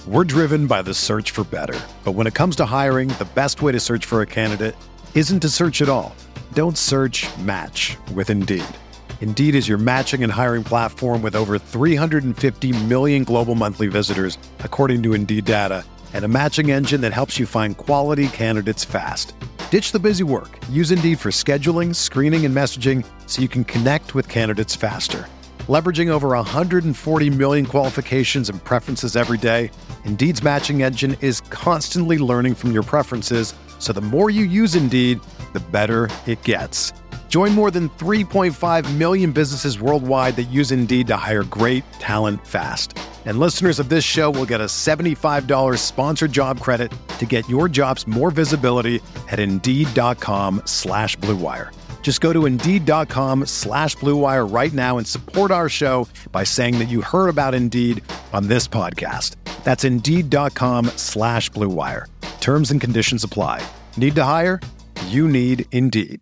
We're driven by the search for better. But when it comes to hiring, the best way to search for a candidate isn't to search at all. Don't search, match with Indeed. Indeed is your matching and hiring platform with over 350 million global monthly visitors, according to Indeed data, and a matching engine that helps you find quality candidates fast. Ditch the busy work. Use Indeed for scheduling, screening, and messaging so you can connect with candidates faster. Leveraging over 140 million qualifications and preferences every day, Indeed's matching engine is constantly learning from your preferences, so the more you use Indeed, the better it gets. Join more than 3.5 million businesses worldwide that use Indeed to hire great talent fast. And listeners of this show will get a $75 sponsored job credit to get your jobs more visibility at Indeed.com/Blue Wire. Just go to Indeed.com/Blue Wire right now and support our show by saying that you heard about Indeed on this podcast. That's Indeed.com/Blue Wire. Terms and conditions apply. Need to hire? You need Indeed.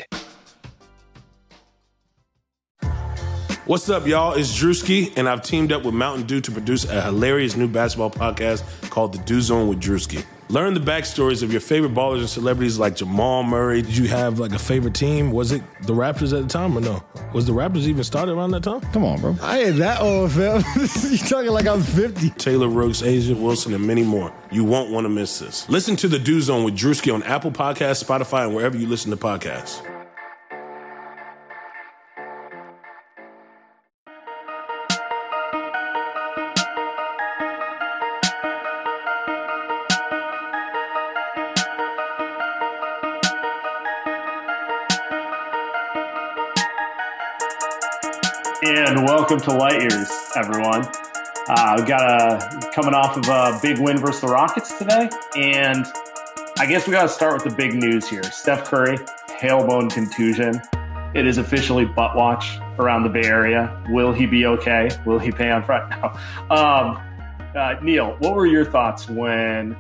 What's up, y'all? It's Drewski, and I've teamed up with Mountain Dew to produce a hilarious new basketball podcast called The Dew Zone with Drewski. Learn the backstories of your favorite ballers and celebrities like Jamal Murray. Did you have like a favorite team? Was it the Raptors at the time or no? Was the Raptors even started around that time? Come on, bro. I ain't that old, fam. You talking like I'm 50. Taylor Rooks, Asia Wilson, and many more. You won't want to miss this. Listen to The Dew Zone with Drewski on Apple Podcasts, Spotify, and wherever you listen to podcasts. And welcome to Light Years, everyone. We got coming off of a big win versus the Rockets today, and I guess we got to start with the big news here. Steph Curry, tailbone contusion. It is officially butt watch around the Bay Area. Will he be okay? Will he pay on Friday? No. Neil, what were your thoughts when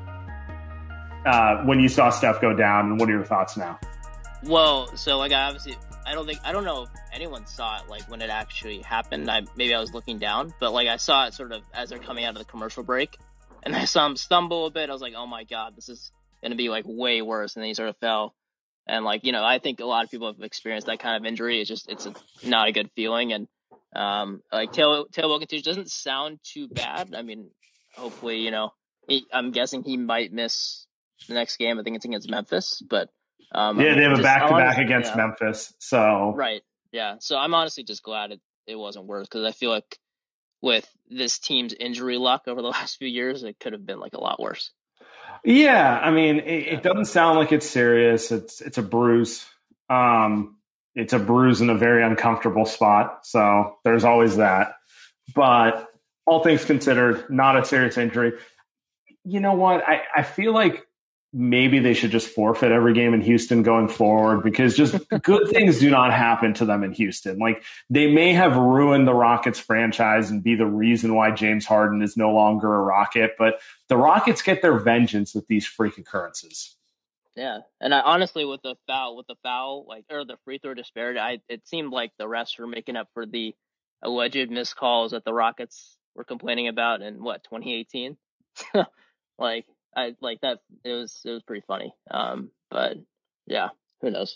you saw Steph go down, and what are your thoughts now? Well, so like I don't know if anyone saw it like when it actually happened. Maybe I was looking down, but like I saw it sort of as they're coming out of the commercial break, and I saw him stumble a bit. I was like, oh my God, this is going to be like way worse. And then he sort of fell. And like, you know, I think a lot of people have experienced that kind of injury. It's not a good feeling. And like tailbone contusion doesn't sound too bad. I mean, hopefully, you know, I'm guessing he might miss the next game. I think it's against Memphis, but they have a back-to-back against Memphis. So right, yeah. So I'm honestly just glad it wasn't worse, because I feel like with this team's injury luck over the last few years, it could have been like a lot worse. Yeah, I mean, it doesn't sound like it's serious. It's a bruise. It's a bruise in a very uncomfortable spot. So there's always that. But all things considered, not a serious injury. You know what? I feel like maybe they should just forfeit every game in Houston going forward, because just good things do not happen to them in Houston. Like, they may have ruined the Rockets franchise and be the reason why James Harden is no longer a Rocket, but the Rockets get their vengeance with these freak occurrences. Yeah. And I honestly, with the foul, like, or the free throw disparity, it seemed like the refs were making up for the alleged missed calls that the Rockets were complaining about in 2018. Like, I like that. It was pretty funny. But yeah, who knows?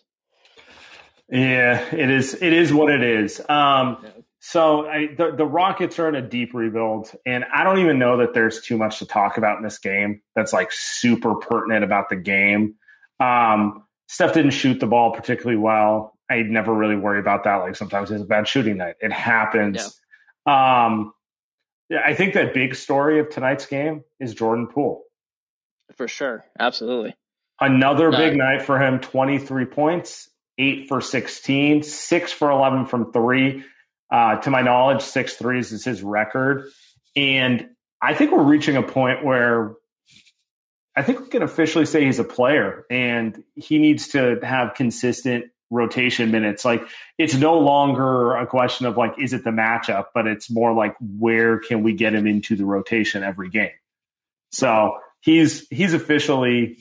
Yeah, it is what it is. So the Rockets are in a deep rebuild, and I don't even know that there's too much to talk about in this game that's like super pertinent about the game. Steph didn't shoot the ball particularly well. I never really worry about that. Like, sometimes it's a bad shooting night. It happens. Yeah. I think that big story of tonight's game is Jordan Poole. For sure. Absolutely. Another big night for him. 23 points, 8 for 16, 6 for 11 from 3. To my knowledge, 6 threes is his record. And I think we're reaching a point where I think we can officially say he's a player, and he needs to have consistent rotation minutes. Like, it's no longer a question of like, is it the matchup, but it's more like, where can we get him into the rotation every game? So he's officially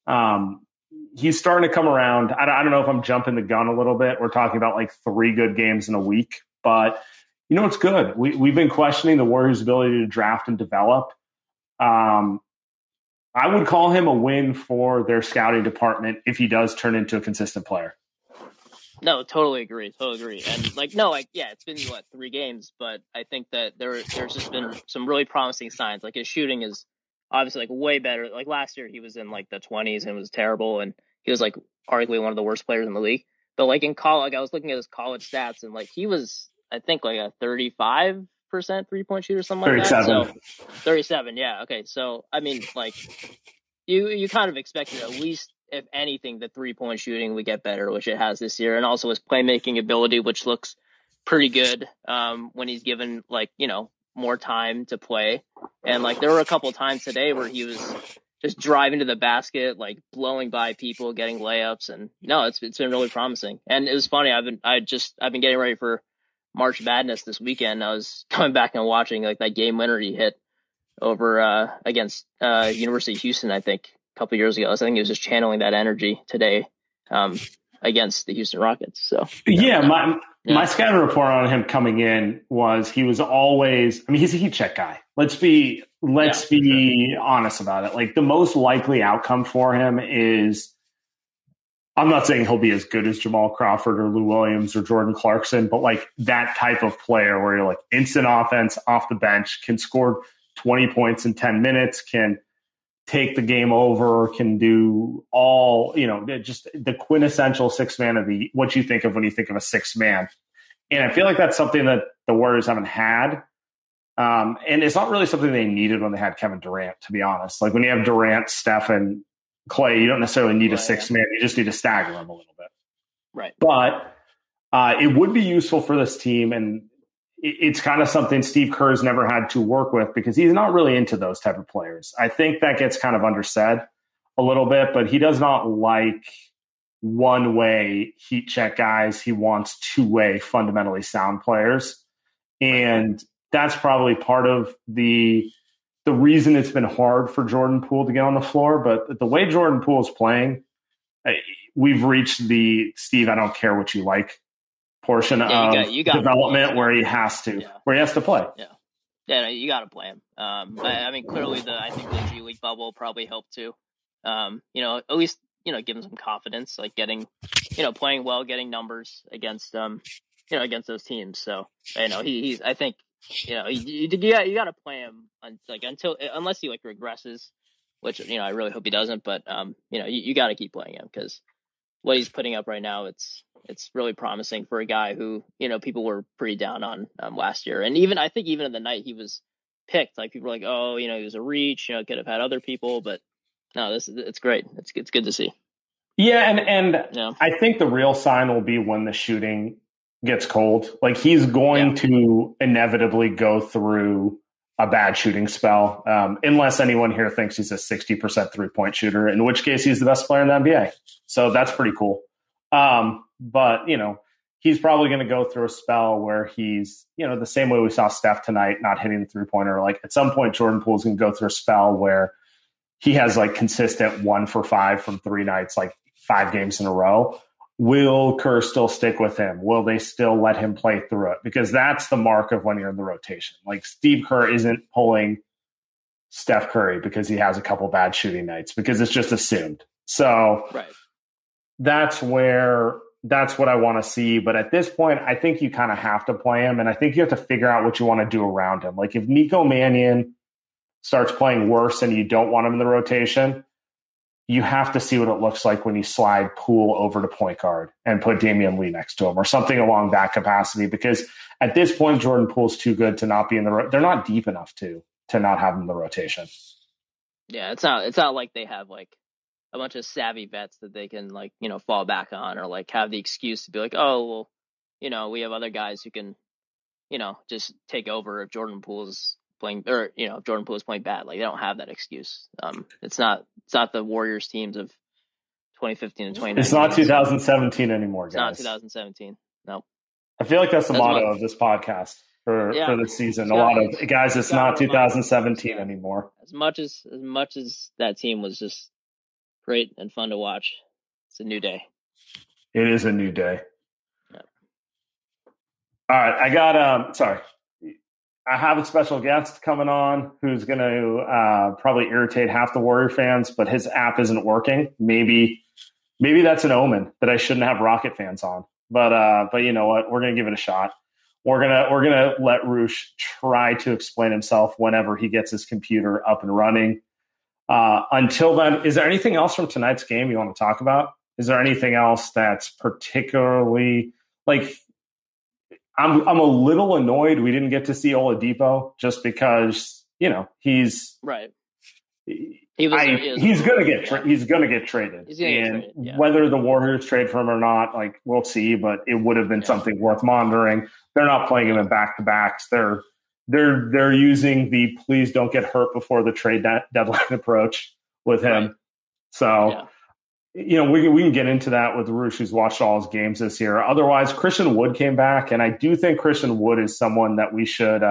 he's starting to come around. I don't know if I'm jumping the gun a little bit. We're talking about like 3 good games in a week, but you know, it's good. We've been questioning the Warriors' ability to draft and develop. I would call him a win for their scouting department if he does turn into a consistent player. No, totally agree. And yeah, it's been 3 games, but I think that there's just been some really promising signs. Like his shooting is obviously way better. Like last year, he was in the 20s and was terrible, and he was arguably one of the worst players in the league. But in college, I was looking at his college stats, and he was, I think, a 35% 3-point shooter, something like 37. that. So 37, yeah, okay. So I mean, you kind of expected at least, if anything, the 3-point shooting would get better, which it has this year, and also his playmaking ability, which looks pretty good when he's given more time to play. And there were a couple times today where he was just driving to the basket, blowing by people, getting layups, and no, it's been really promising. And it was funny. I've been getting ready for March Madness this weekend. I was coming back and watching that game winner he hit over against University of Houston, I think, a couple years ago. I think he was just channeling that energy today against the Houston Rockets. So my scouting report on him coming in was he was always, he's a heat check guy. Let's be honest about it. The most likely outcome for him is, I'm not saying he'll be as good as Jamal Crawford or Lou Williams or Jordan Clarkson, but that type of player where you're instant offense off the bench, can score 20 points in 10 minutes, can take the game over, can do all, just the quintessential six man of what you think of when you think of a six man. And I feel like that's something that the Warriors haven't had. And it's not really something they needed when they had Kevin Durant, to be honest. When you have Durant, Steph, and Clay, you don't necessarily need a six man. You just need to stagger them a little bit. Right. But it would be useful for this team. And it's kind of something Steve Kerr's never had to work with because he's not really into those type of players. I think that gets kind of undersaid a little bit, but he does not like one-way heat check guys. He wants two-way fundamentally sound players. And that's probably part of the reason it's been hard for Jordan Poole to get on the floor. But the way Jordan Poole is playing, we've reached the Steve, I don't care what you like portion of development where he has to play. Yeah, you got to play him. Clearly I think the G League bubble probably helped too. At least give him some confidence, getting, playing well, getting numbers against against those teams. So he's I think you got to play him unless he regresses, which I really hope he doesn't. But you got to keep playing him because what he's putting up right now, it's really promising for a guy who, people were pretty down on last year. And even in the night he was picked, people were oh, he was a reach, could have had other people, but no, it's great. It's good to see. Yeah. And I think the real sign will be when the shooting gets cold. He's going to inevitably go through a bad shooting spell, unless anyone here thinks he's a 60% 3-point shooter, in which case he's the best player in the NBA. So that's pretty cool. But, he's probably going to go through a spell where he's, the same way we saw Steph tonight, not hitting the 3-pointer. At some point, Jordan Poole's going to go through a spell where he has consistent 1 for 5 from 3 nights, 5 games in a row. Will Kerr still stick with him? Will they still let him play through it? Because that's the mark of when you're in the rotation. Steve Kerr isn't pulling Steph Curry because he has a couple bad shooting nights, because it's just assumed. So that's what I want to see. But at this point, I think you kind of have to play him. And I think you have to figure out what you want to do around him. If Nico Mannion starts playing worse and you don't want him in the rotation, you have to see what it looks like when you slide Poole over to point guard and put Damian Lee next to him or something along that capacity. Because at this point, Jordan Poole's too good to not be in they're not deep enough to not have him in the rotation. Yeah, it's not like they have a bunch of savvy vets that they can fall back on or have the excuse to be oh, well, we have other guys who can, just take over if Jordan Poole's playing, or if Jordan Poole is playing bad. They don't have that excuse. It's not the Warriors teams of 2015 and 2019. It's not 2017 anymore, guys. It's not 2017. No. I feel like that's the motto of this podcast for this season. A lot of guys, it's not 2017 anymore. As much as that team was just great and fun to watch, it's a new day. It is a new day. Yeah. All right, I got I have a special guest coming on who's going to probably irritate half the Warrior fans, but his app isn't working. Maybe that's an omen that I shouldn't have Rocket fans on. But you know what? We're going to give it a shot. We're gonna let Roosh try to explain himself whenever he gets his computer up and running. Until then, is there anything else from tonight's game you want to talk about? Is there anything else that's particularly like? I'm a little annoyed we didn't get to see Oladipo just because he's right. He's going to get traded. He's going to get traded. Yeah. Whether the Warriors trade for him or not, like we'll see. But it would have been something worth monitoring. They're not playing him in back-to-backs. They're using the please don't get hurt before the trade deadline approach with him. Right. So we can get into that with Roosh, who's watched all his games this year. Otherwise, Christian Wood came back, and I do think Christian Wood is someone that we should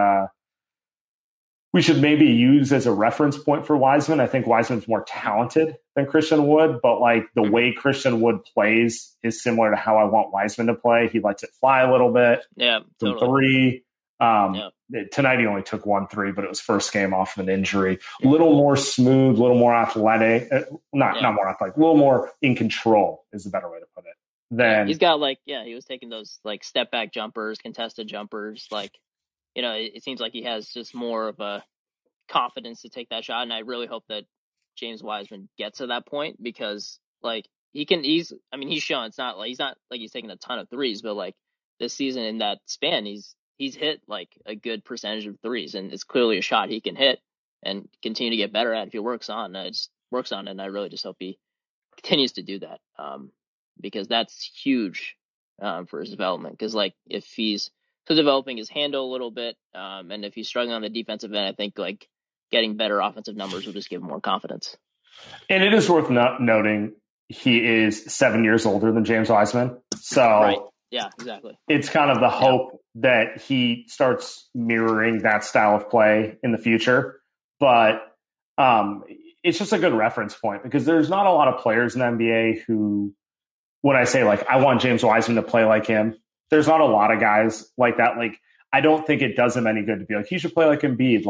maybe use as a reference point for Wiseman. I think Wiseman's more talented than Christian Wood, but like the way Christian Wood plays is similar to how I want Wiseman to play. He lets it fly a little bit. Yeah, from three. Tonight he only took 1 3, but it was first game off of an injury. A little more smooth, a little more athletic. Not more athletic, a little more in control is the better way to put it. Then he's got he was taking those like step back jumpers, contested jumpers, it seems like he has just more of a confidence to take that shot. And I really hope that James Wiseman gets to that point because he's shown he's not like he's taking a ton of threes, but this season in that span, he's hit a good percentage of threes, and it's clearly a shot he can hit and continue to get better at if he works on it. And I really just hope he continues to do that because that's huge for his development. Because if he's developing his handle a little bit, and if he's struggling on the defensive end, I think getting better offensive numbers will just give him more confidence. And it is worth noting he is 7 years older than James Wiseman, so right. Yeah, exactly. It's kind of the hope that he starts mirroring that style of play in the future, but it's just a good reference point because there's not a lot of players in the NBA who, when I say I want James Wiseman to play like him. There's not a lot of guys like that. I don't think it does him any good to be he should play like Embiid.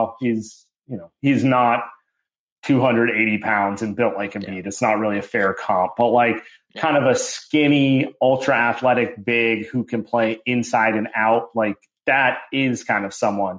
He's not 280 pounds and built like Embiid. Yeah. It's not really a fair comp, but kind of a skinny, ultra athletic big who can play inside and out. That is kind of someone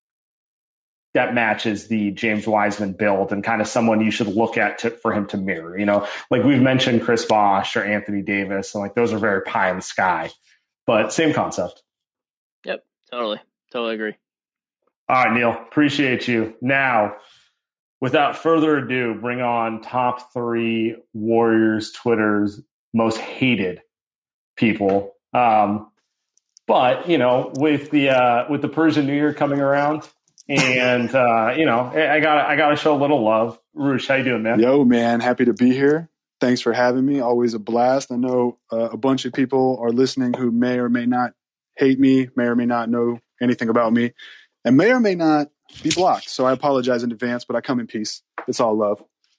that matches the James Wiseman build and kind of someone you should look at for him to mirror. We've mentioned Chris Bosh or Anthony Davis, and those are very pie in the sky. But same concept. Yep, totally agree. All right, Neil, appreciate you. Now, without further ado, bring on top 3 Warriors Twitter's most hated people. But with the Persian New Year coming around, and I gotta show a little love. Roosh, how you doing, man? Yo, man, happy to be here. Thanks for having me. Always a blast. I know a bunch of people are listening who may or may not hate me, may or may not know anything about me, and may or may not be blocked. So I apologize in advance, but I come in peace. It's all love.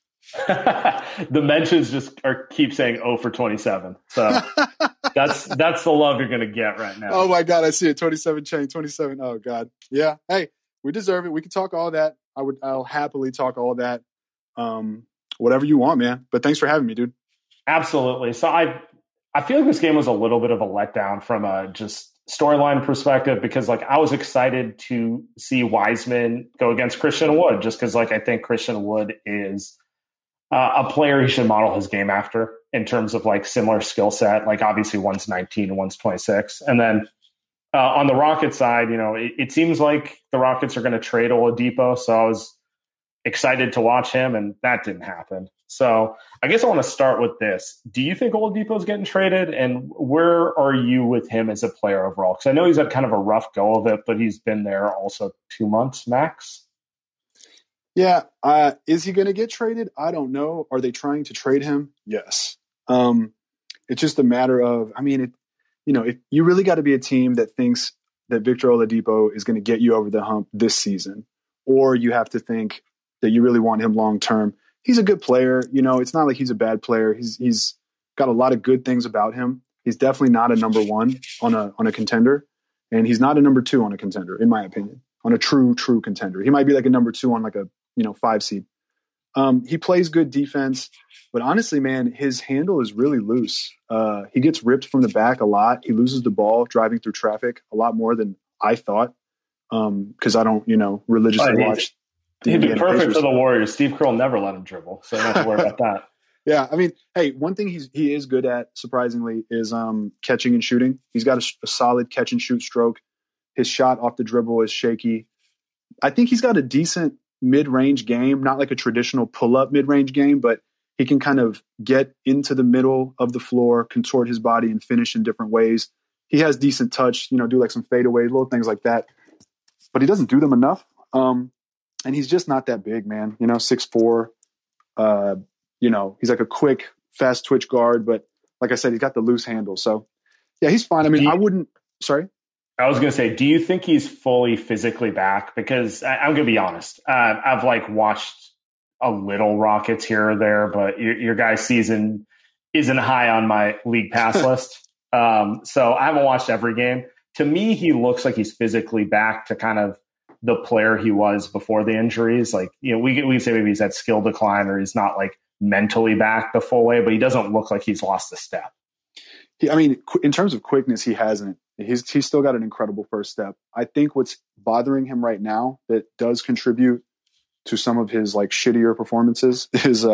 The mentions just keep saying 0 for 27. So that's the love you're going to get right now. Oh, my God. I see it. 27 chain, 27. Oh, God. Yeah. Hey, we deserve it. We can talk all that. I'll happily talk all that. Whatever you want, man. But thanks for having me, dude. Absolutely. So I feel like this game was a little bit of a letdown from a just storyline perspective because I was excited to see Wiseman go against Christian Wood just because I think Christian Wood is a player he should model his game after in terms of similar skill set. Obviously one's 19 and one's 26. And then on the Rockets side, it seems like the Rockets are going to trade Oladipo. So I was excited to watch him, and that didn't happen. So I guess I want to start with this. Do you think Oladipo is getting traded, and where are you with him as a player overall? Because I know he's had kind of a rough go of it, but he's been there also 2 months max. Yeah. Is he going to get traded? I don't know. Are they trying to trade him? Yes. It's just a matter of, if you really got to be a team that thinks that Victor Oladipo is going to get you over the hump this season, or you have to think that you really want him long term. He's a good player. It's not like he's a bad player. He's got a lot of good things about him. He's definitely not a number 1 on a contender, and he's not a number 2 on a contender, in my opinion. on a true contender. He might be like a number 2 on like a 5 seed. He plays good defense, but honestly, man, his handle is really loose. He gets ripped from the back a lot. He loses the ball driving through traffic a lot more than I thought. Because I don't, religiously watch. He'd be perfect for the Warriors. Steve Kerr never let him dribble, so you don't have to worry about that. Yeah, I mean, hey, one thing he is good at, surprisingly, is catching and shooting. He's got a solid catch and shoot stroke. His shot off the dribble is shaky. I think he's got a decent mid-range game, not like a traditional pull-up mid-range game, but he can kind of get into the middle of the floor, contort his body, and finish in different ways. He has decent touch, do like some fadeaways, little things like that. But he doesn't do them enough. And he's just not that big, man. 6'4". He's like a quick, fast twitch guard, but like I said, he's got the loose handle. So yeah, he's fine. I mean, sorry. I was going to say, do you think he's fully physically back? Because I'm going to be honest. I've watched a little Rockets here or there, but your guy's season isn't high on my league pass list. So I haven't watched every game. To me, he looks like he's physically back to kind of the player he was before the injuries. We can say maybe he's had skill decline or he's not mentally back the full way, but he doesn't look like he's lost a step. In terms of quickness, he hasn't. He's still got an incredible first step. I think what's bothering him right now that does contribute to some of his shittier performances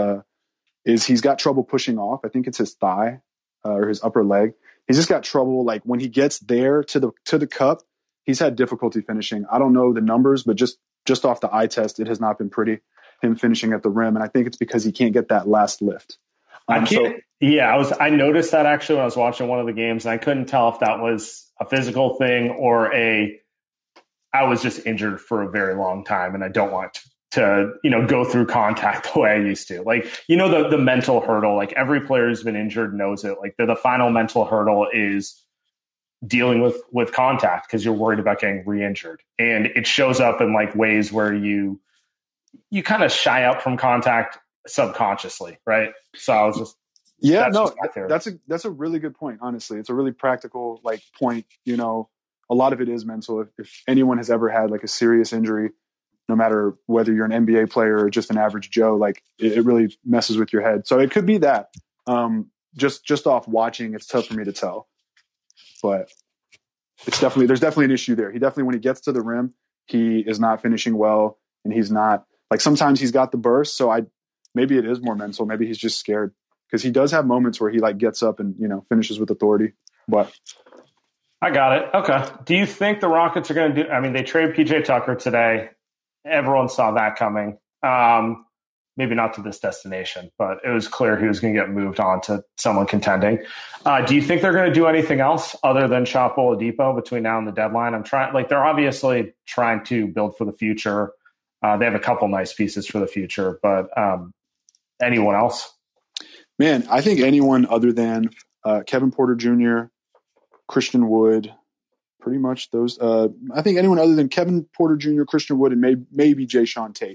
is he's got trouble pushing off. I think it's his thigh or his upper leg. He's just got trouble. When he gets there to the cup, he's had difficulty finishing. I don't know the numbers, but just off the eye test, it has not been pretty, him finishing at the rim. And I think it's because he can't get that last lift. I noticed that actually when I was watching one of the games, and I couldn't tell if that was a physical thing or I was just injured for a very long time and I don't want to go through contact the way I used to. The mental hurdle, every player who's been injured knows it. The final mental hurdle is dealing with contact because you're worried about getting re-injured. And it shows up in ways where you kind of shy up from contact subconsciously, right? So I was just that's a really good point. Honestly, it's a really practical point. A lot of it is mental. If anyone has ever had a serious injury, no matter whether you're an NBA player or just an average Joe, it really messes with your head. So it could be that. Just off watching, it's tough for me to tell, but there's definitely an issue there. When he gets to the rim, he is not finishing well, and he's not sometimes he's got the burst. So maybe it is more mental. Maybe he's just scared because he does have moments where he gets up and finishes with authority. But I got it. Okay. Do you think the Rockets are going to do? I mean, they traded PJ Tucker today. Everyone saw that coming. Maybe not to this destination, but it was clear he was going to get moved on to someone contending. Do you think they're going to do anything else other than shop Oladipo between now and the deadline? They're obviously trying to build for the future. They have a couple nice pieces for the future, but anyone else? Man, I think anyone other than Kevin Porter Jr., Christian Wood, pretty much those. I think anyone other than Kevin Porter Jr., Christian Wood, and maybe Jayshawn Tate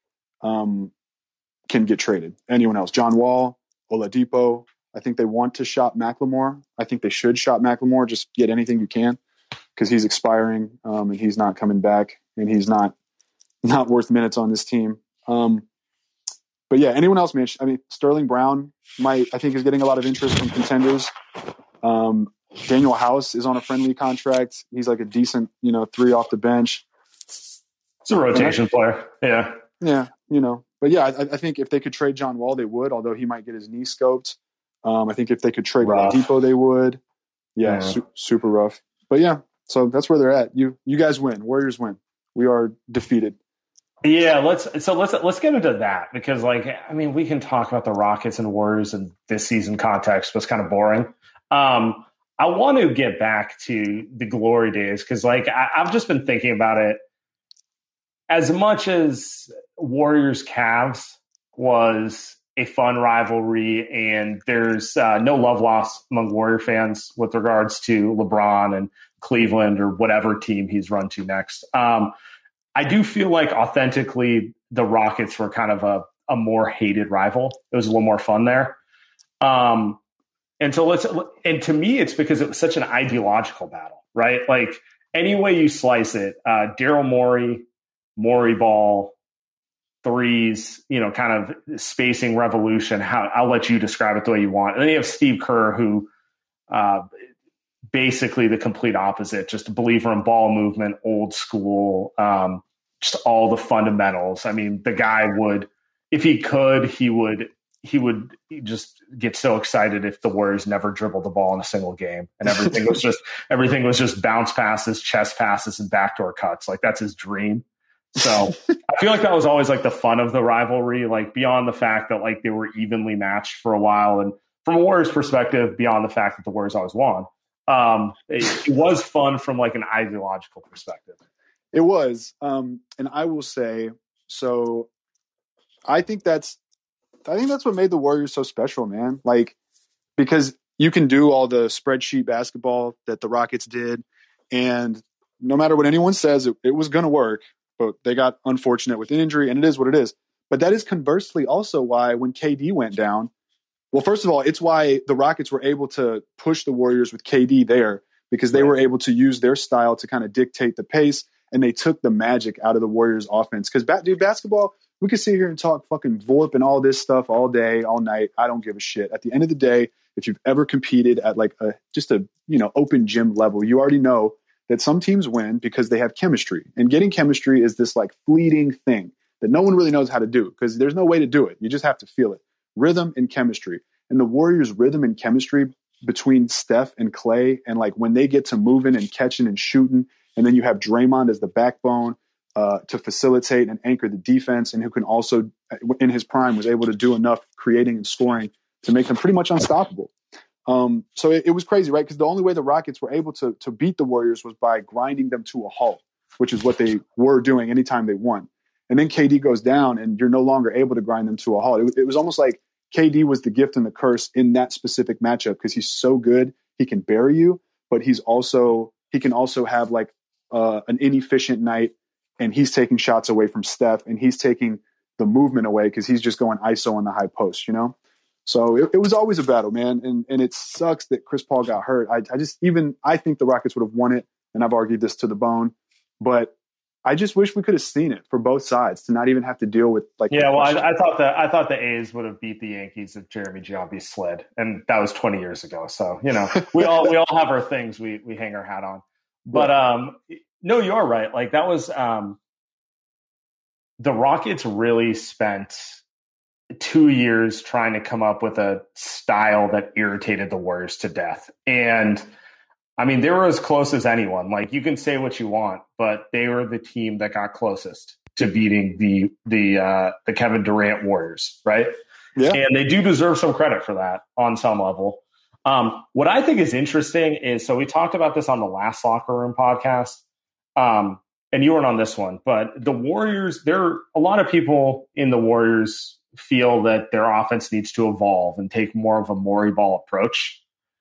can get traded. Anyone else? John Wall, Oladipo. I think they want to shop McLemore. I think they should shop McLemore. Just get anything you can because he's expiring and he's not coming back and he's not worth minutes on this team. But yeah, anyone else, Mitch? I mean, Sterling Brown I think is getting a lot of interest from contenders. Daniel House is on a friendly contract. He's a decent, 3 off the bench. It's a rotation player. Yeah. Yeah. But yeah, I think if they could trade John Wall, they would, although he might get his knee scoped. I think if they could trade Oladipo, they would. Yeah. Super rough. But yeah, so that's where they're at. You guys win. Warriors win. We are defeated. Yeah, let's get into that because we can talk about the Rockets and Warriors in this season context, but it's kind of boring. I want to get back to the glory days because I've just been thinking about it. As much as Warriors Cavs was a fun rivalry and there's no love lost among Warrior fans with regards to LeBron and Cleveland or whatever team he's run to next. I do feel authentically the Rockets were kind of a more hated rival. It was a little more fun there. And to me, it's because it was such an ideological battle, right? any way you slice it, Daryl Morey ball, threes, kind of spacing revolution. I'll let you describe it the way you want. And then you have Steve Kerr, who basically the complete opposite, just a believer in ball movement, old school, just all the fundamentals. I mean, the guy would, if he could, he would just get so excited if the Warriors never dribbled the ball in a single game, and everything was just bounce passes, chest passes, and backdoor cuts. Like, that's his dream. So I feel like that was always like the fun of the rivalry, like beyond the fact that like they were evenly matched for a while, and from a Warriors perspective, beyond the fact that the Warriors always won. It was fun from like an ideological perspective. It was, and I will say, so I think that's what made the Warriors so special, man. Like, because you can do all the spreadsheet basketball that the Rockets did, and no matter what anyone says, it was going to work, but they got unfortunate with injury, and it is what it is. But that is conversely also why when KD went down, well, first of all, it's why the Rockets were able to push the Warriors with KD there, because they were able to use their style to kind of dictate the pace, and they took the magic out of the Warriors' offense. Because, dude, basketball, we could sit here and talk fucking VORP and all this stuff all day, all night. I don't give a shit. At the end of the day, if you've ever competed at like just a open gym level, you already know that some teams win because they have chemistry. And getting chemistry is this like fleeting thing that no one really knows how to do, because there's no way to do it. You just have to feel it. Rhythm and chemistry. And the Warriors' rhythm and chemistry between Steph and Clay, and like when they get to moving and catching and shooting, and then you have Draymond as the backbone to facilitate and anchor the defense, and who can also, in his prime, was able to do enough creating and scoring to make them pretty much unstoppable. So it was crazy, right? Because the only way the Rockets were able to beat the Warriors was by grinding them to a halt, which is what they were doing anytime they won. And then KD goes down, and you're no longer able to grind them to a halt. It was almost like KD was the gift and the curse in that specific matchup, because he's so good, he can bury you, but he can also have like an inefficient night, and he's taking shots away from Steph, and he's taking the movement away because he's just going ISO on the high post, So it was always a battle, man. And it sucks that Chris Paul got hurt. I think the Rockets would have won it, and I've argued this to the bone, but I just wish we could have seen it for both sides, to not even have to deal with like. Yeah, well, I thought the A's would have beat the Yankees if Jeremy Giambi slid, and that was 20 years ago. So we all have our things we hang our hat on. But no, you're right. Like, that was the Rockets really spent 2 years trying to come up with a style that irritated the Warriors to death. And I mean, they were as close as anyone. Like, you can say what you want, but they were the team that got closest to beating the Kevin Durant Warriors, right? Yeah. And they do deserve some credit for that on some level. What I think is interesting is, so we talked about this on the last Locker Room podcast, and you weren't on this one, but the Warriors, a lot of people in the Warriors feel that their offense needs to evolve and take more of a Morey ball approach.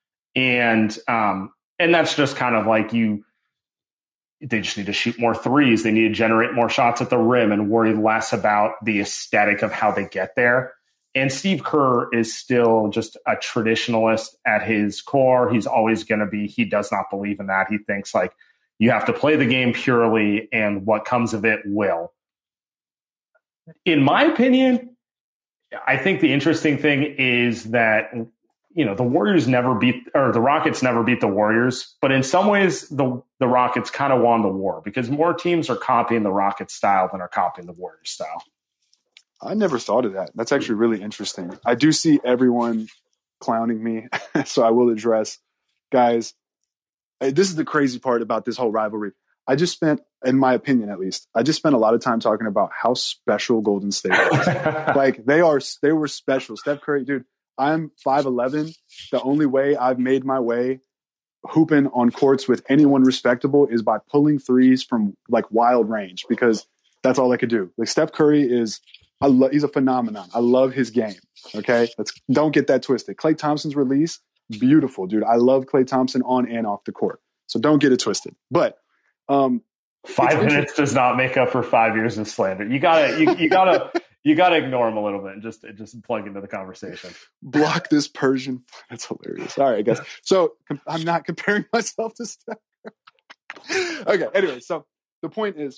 And that's just kind of like they just need to shoot more threes. They need to generate more shots at the rim and worry less about the aesthetic of how they get there. And Steve Kerr is still just a traditionalist at his core. He's always going to be. He does not believe in that. He thinks like you have to play the game purely, and what comes of it will. In my opinion, I think the interesting thing is that the Warriors the Rockets never beat the Warriors, but in some ways the Rockets kind of won the war, because more teams are copying the Rockets style than are copying the Warriors style. I never thought of that. That's actually really interesting. I do see everyone clowning me, so I will address, guys, this is the crazy part about this whole rivalry. I just spent, in my opinion at least, a lot of time talking about how special Golden State was. Like, they were special. Steph Curry, dude, I'm 5'11". The only way I've made my way hooping on courts with anyone respectable is by pulling threes from like wild range, because that's all I could do. Like, Steph Curry he's a phenomenon. I love his game. Okay. Don't get that twisted. Klay Thompson's release, beautiful, dude. I love Klay Thompson on and off the court. So don't get it twisted. But 5 minutes does not make up for 5 years of slander. You gotta ignore him a little bit and just plug into the conversation. Block this Persian. That's hilarious. All right, I guess. So I'm not comparing myself to Steph. Okay. Anyway, so the point is,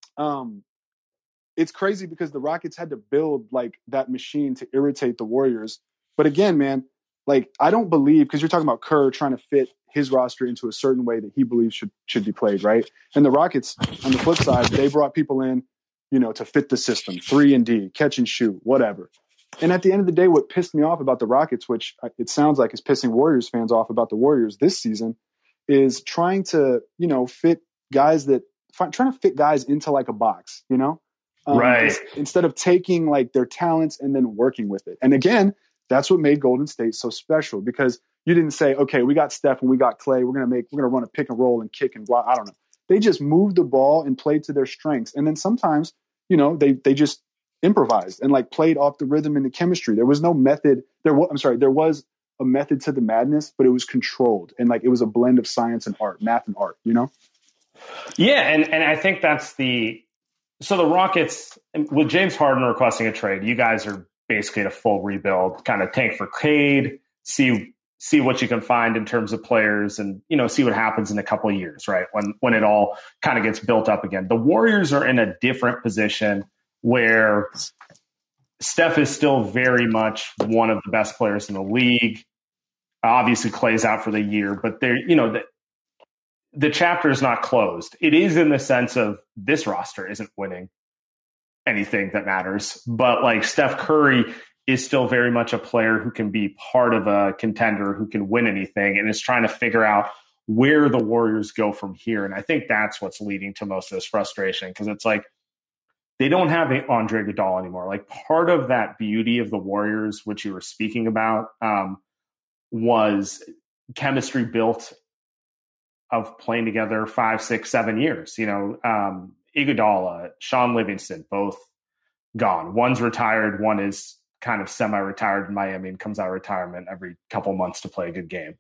it's crazy because the Rockets had to build like that machine to irritate the Warriors. But again, man, like I don't believe, because you're talking about Kerr trying to fit his roster into a certain way that he believes should be played, right? And the Rockets, on the flip side, they brought people in, to fit the system, 3-and-D, catch and shoot, whatever. And at the end of the day, what pissed me off about the Rockets, which it sounds like is pissing Warriors fans off about the Warriors this season, is trying to, fit guys into like a box, right. Instead of taking like their talents and then working with it. And again, that's what made Golden State so special, because you didn't say, okay, we got Steph and we got Clay. We're going to run a pick and roll and kick and blah. I don't know. They just moved the ball and played to their strengths. And then sometimes, they just improvised and like played off the rhythm and the chemistry. There was no method. There was a method to the madness, but it was controlled. And like, it was a blend of science and art, math and art, Yeah. And I think that's so the Rockets, with James Harden requesting a trade, you guys are basically at a full rebuild, kind of tank for Cade, see what you can find in terms of players and, see what happens in a couple of years, right? When it all kind of gets built up again. The Warriors are in a different position where Steph is still very much one of the best players in the league. Obviously Clay's out for the year, but the chapter is not closed. It is in the sense of this roster isn't winning anything that matters, but like Steph Curry is still very much a player who can be part of a contender who can win anything and is trying to figure out where the Warriors go from here. And I think that's what's leading to most of this frustration, because it's like they don't have Andre Iguodala anymore. Like part of that beauty of the Warriors, which you were speaking about, was chemistry built of playing together 5, 6, 7 years. Iguodala, Sean Livingston, both gone. One's retired. One is kind of semi-retired in Miami and comes out of retirement every couple months to play a good game.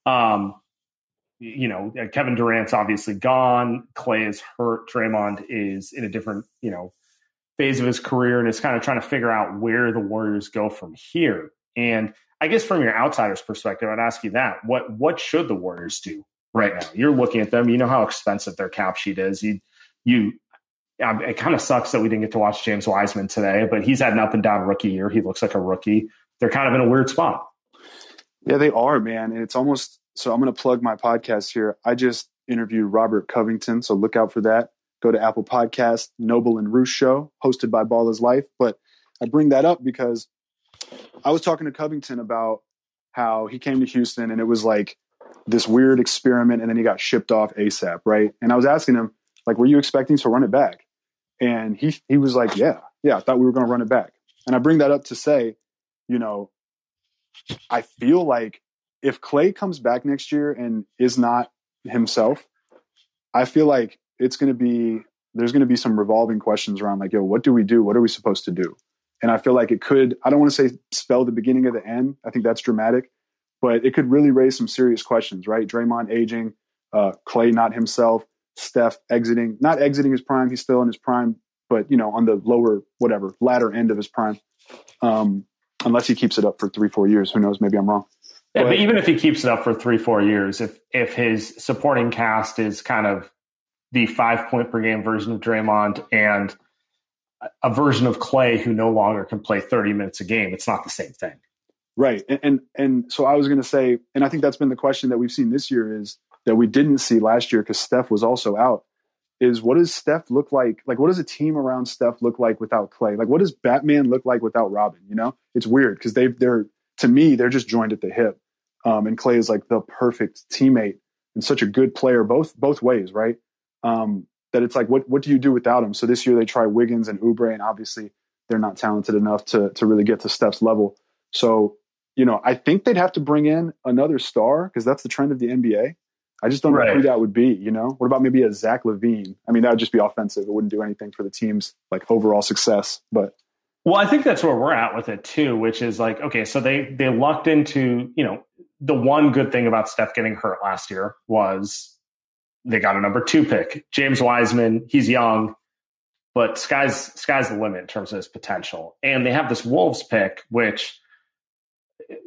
Kevin Durant's obviously gone. Clay is hurt. Draymond is in a different, phase of his career and is kind of trying to figure out where the Warriors go from here. And I guess from your outsider's perspective, I'd ask you that. What should the Warriors do right now? You're looking at them. You know how expensive their cap sheet is. It kind of sucks that we didn't get to watch James Wiseman today, but he's had an up and down rookie year. He looks like a rookie. They're kind of in a weird spot. Yeah, they are, man. And it's almost, so I'm going to plug my podcast here. I just interviewed Robert Covington, so look out for that. Go to Apple Podcasts, Noble and Roos Show, hosted by Ballers Life. But I bring that up because I was talking to Covington about how he came to Houston and it was like this weird experiment and then he got shipped off ASAP, right? And I was asking him, like, were you expecting to run it back? And he was like, yeah, I thought we were going to run it back. And I bring that up to say, I feel like if Clay comes back next year and is not himself, I feel like there's going to be some revolving questions around like, yo, what do we do? What are we supposed to do? And I feel like it could, I don't want to say spell the beginning of the end. I think that's dramatic, but it could really raise some serious questions, right? Draymond aging, Clay not himself, Steph not exiting his prime. He's still in his prime, but on the lower, latter end of his prime. Unless he keeps it up for 3-4 years, who knows? Maybe I'm wrong. Yeah, but even if he keeps it up for 3-4 years, if his supporting cast is kind of the 5-point per game version of Draymond and a version of Clay who no longer can play 30 minutes a game, it's not the same thing. Right. And so I was going to say, and I think that's been the question that we've seen this year is that we didn't see last year because Steph was also out, is what does Steph look like? Like, what does a team around Steph look like without Clay? Like, what does Batman look like without Robin? It's weird because they're to me, they're just joined at the hip. And Clay is like the perfect teammate and such a good player both ways, right? That it's like, what do you do without him? So this year they try Wiggins and Oubre, and obviously they're not talented enough to really get to Steph's level. So, I think they'd have to bring in another star because that's the trend of the NBA. I just don't know who that would be, What about maybe a Zach LaVine? I mean, that would just be offensive. It wouldn't do anything for the team's like overall success. But well, I think that's where we're at with it too, which is like, okay, so they lucked into, the one good thing about Steph getting hurt last year was they got a number 2 pick. James Wiseman, he's young, but sky's the limit in terms of his potential. And they have this Wolves pick, which,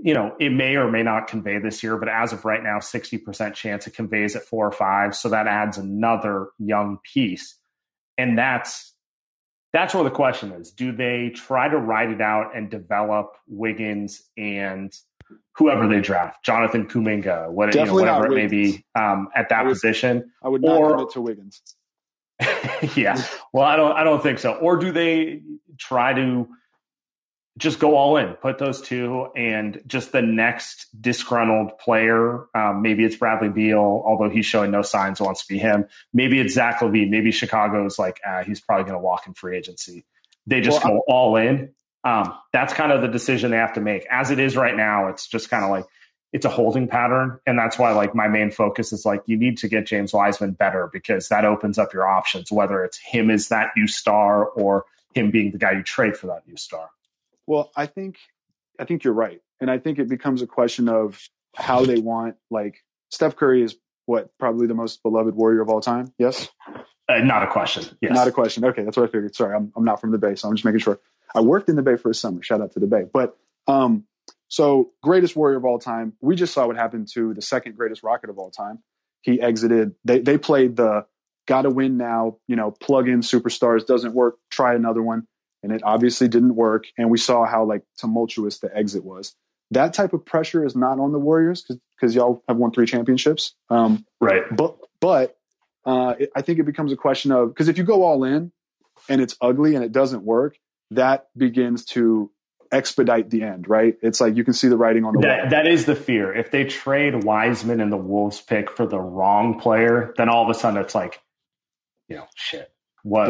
it may or may not convey this year, but as of right now, 60% chance it conveys at 4 or 5. So that adds another young piece. And that's where the question is. Do they try to ride it out and develop Wiggins and whoever they draft, Jonathan Kuminga, whatever it may be at that position? I would not commit to Wiggins. Yeah. Well, I don't think so. Or do they try to just go all in, put those two, and just the next disgruntled player? Maybe it's Bradley Beal, although he's showing no signs wants to be him. Maybe it's Zach LaVine. Maybe Chicago's like, he's probably going to walk in free agency. They just go all in. That's kind of the decision they have to make. As it is right now, it's just kind of like, it's a holding pattern. And that's why like my main focus is like, you need to get James Wiseman better, because that opens up your options, whether it's him as that new star or him being the guy you trade for that new star. Well, I think you're right. And I think it becomes a question of how they want, like, Steph Curry is probably the most beloved Warrior of all time. Yes. Not a question. Yes. Not a question. Okay. That's what I figured. Sorry. I'm not from the Bay, so I'm just making sure. I worked in the Bay for a summer. Shout out to the Bay. But, so greatest Warrior of all time. We just saw what happened to the second greatest Rocket of all time. He exited. They played the gotta win now, plug in superstars, doesn't work, try another one. And it obviously didn't work. And we saw how like tumultuous the exit was. That type of pressure is not on the Warriors because y'all have won 3 championships. Right. But I think it becomes a question of, because if you go all in and it's ugly and it doesn't work, that begins to expedite the end, right? It's like you can see the writing on the wall. That is the fear. If they trade Wiseman and the Wolves pick for the wrong player, then all of a sudden it's like, shit. We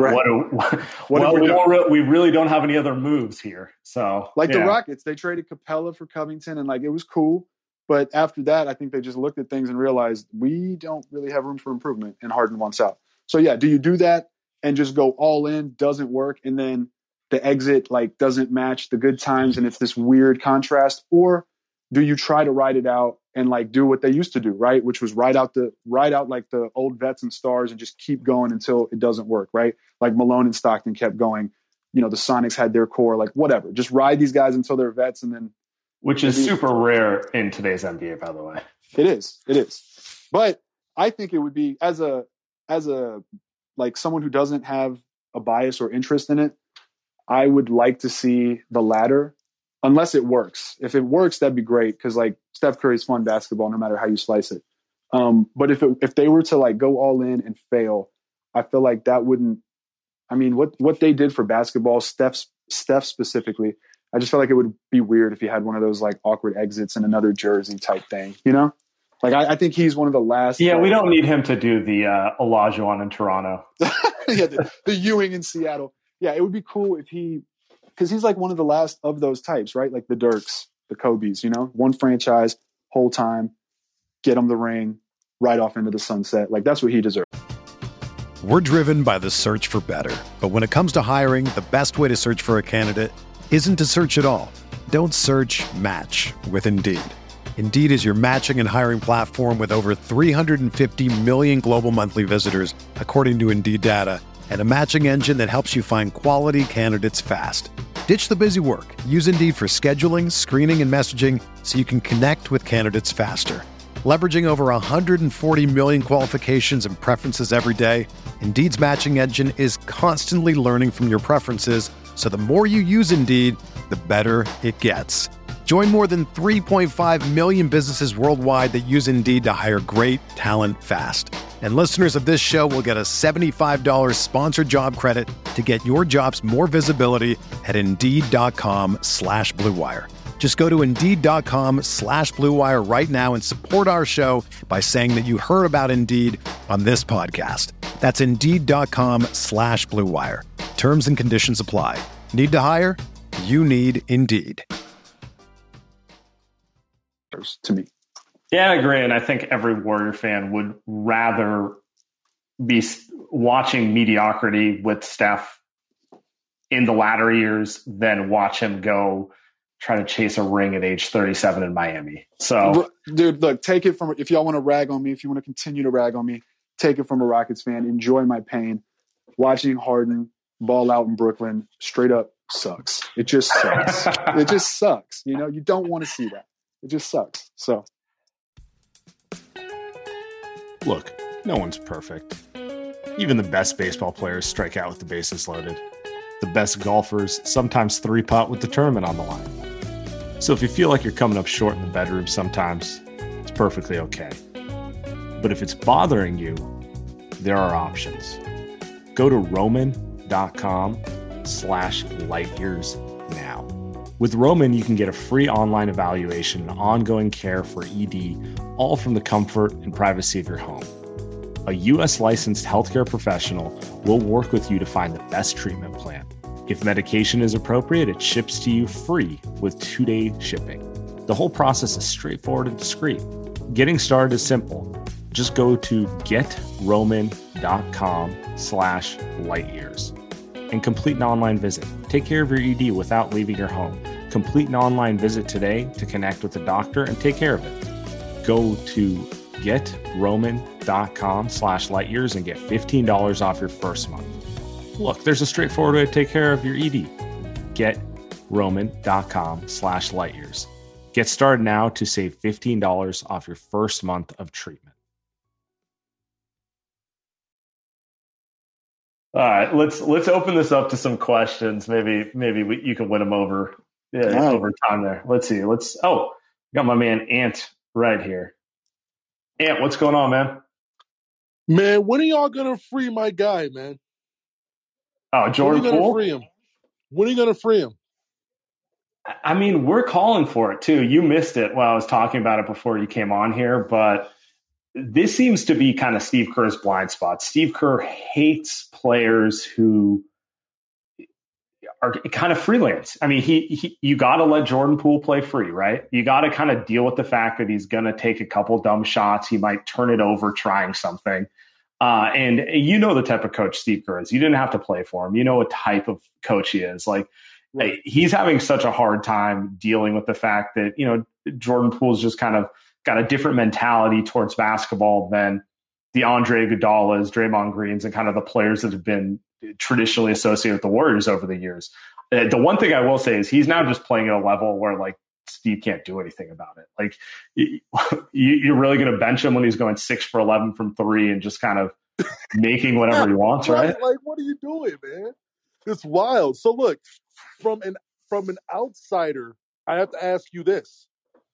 really don't have any other moves here. So the Rockets, they traded Capella for Covington, and like it was cool. But after that, I think they just looked at things and realized we don't really have room for improvement, and Harden wants out. So yeah, do you do that and just go all in? Doesn't work, and then the exit like doesn't match the good times, and it's this weird contrast, or do you try to ride it out and like do what they used to do, right? Which was ride out like the old vets and stars and just keep going until it doesn't work, right? Like Malone and Stockton kept going. The Sonics had their core, like whatever. Just ride these guys until they're vets, and then which is super rare in today's NBA, by the way. It is. But I think it would be as a like someone who doesn't have a bias or interest in it, I would like to see the latter. Unless it works. If it works, that'd be great, because like Steph Curry's fun basketball, no matter how you slice it. But if they were to like go all in and fail, I feel like that wouldn't. I mean, what they did for basketball, Steph specifically, I just felt like it would be weird if he had one of those like awkward exits and another jersey type thing, Like I think he's one of the last. Yeah, we don't need him to do the Olajuwon in Toronto. Yeah, the Ewing in Seattle. Yeah, it would be cool if he. Because he's like one of the last of those types, right? Like the Dirks, the Kobes, one franchise, whole time, get him the ring, right off into the sunset. Like that's what he deserves. We're driven by the search for better. But when it comes to hiring, the best way to search for a candidate isn't to search at all. Don't search, match with Indeed. Indeed is your matching and hiring platform with over 350 million global monthly visitors, according to Indeed data, and a matching engine that helps you find quality candidates fast. Ditch the busy work. Use Indeed for scheduling, screening, and messaging so you can connect with candidates faster. Leveraging over 140 million qualifications and preferences every day, Indeed's matching engine is constantly learning from your preferences, so the more you use Indeed, the better it gets. Join more than 3.5 million businesses worldwide that use Indeed to hire great talent fast. And listeners of this show will get a $75 sponsored job credit to get your jobs more visibility at Indeed.com/Blue Wire. Just go to Indeed.com/Blue Wire right now and support our show by saying that you heard about Indeed on this podcast. That's Indeed.com/Blue Wire. Terms and conditions apply. Need to hire? You need Indeed. To me. Yeah, I agree. And I think every Warrior fan would rather be watching mediocrity with Steph in the latter years than watch him go try to chase a ring at age 37 in Miami. So, dude, look, take it from, if y'all want to rag on me, if you want to continue to rag on me, take it from a Rockets fan. Enjoy my pain. Watching Harden ball out in Brooklyn straight up sucks. It just sucks. It just sucks. You don't want to see that. It just sucks. So, look, no one's perfect. Even the best baseball players strike out with the bases loaded. The best golfers sometimes three-putt with the tournament on the line. So if you feel like you're coming up short in the bedroom sometimes, it's perfectly okay. But if it's bothering you, there are options. Go to roman.com/lightyears now. With Roman, you can get a free online evaluation and ongoing care for ED, all from the comfort and privacy of your home. A U.S. licensed healthcare professional will work with you to find the best treatment plan. If medication is appropriate, it ships to you free with 2-day shipping. The whole process is straightforward and discreet. Getting started is simple. Just go to getroman.com/lightyears and complete an online visit. Take care of your ED without leaving your home. Complete an online visit today to connect with a doctor and take care of it. Go to getroman.com/lightyears and get $15 off your first month. Look, there's a straightforward way to take care of your ED. Getroman.com/lightyears. Get started now to save $15 off your first month of treatment. All right, let's open this up to some questions. Maybe you can win them over over time there. Let's see. Got my man Ant right here. Ant, what's going on, man? Man, when are y'all gonna free my guy, man? Oh, Jordan Poole? Free him? When are you gonna free him? I mean, we're calling for it too. You missed it while I was talking about it before you came on here, but this seems to be kind of Steve Kerr's blind spot. Steve Kerr hates players who are kind of freelance. I mean, you got to let Jordan Poole play free, right? You got to kind of deal with the fact that he's going to take a couple dumb shots. He might turn it over trying something. And you know the type of coach Steve Kerr is. You didn't have to play for him. You know what type of coach he is. Like, hey, he's having such a hard time dealing with the fact that, Jordan Poole's just kind of got a different mentality towards basketball than the Andre Iguodala's, Draymond Greens, and kind of the players that have been traditionally associated with the Warriors over the years. The one thing I will say is he's now just playing at a level where, like, Steve can't do anything about it. Like, you're really going to bench him when he's going 6 for 11 from three and just kind of making whatever he wants, right? Like, what are you doing, man? It's wild. So look, from an outsider, I have to ask you this.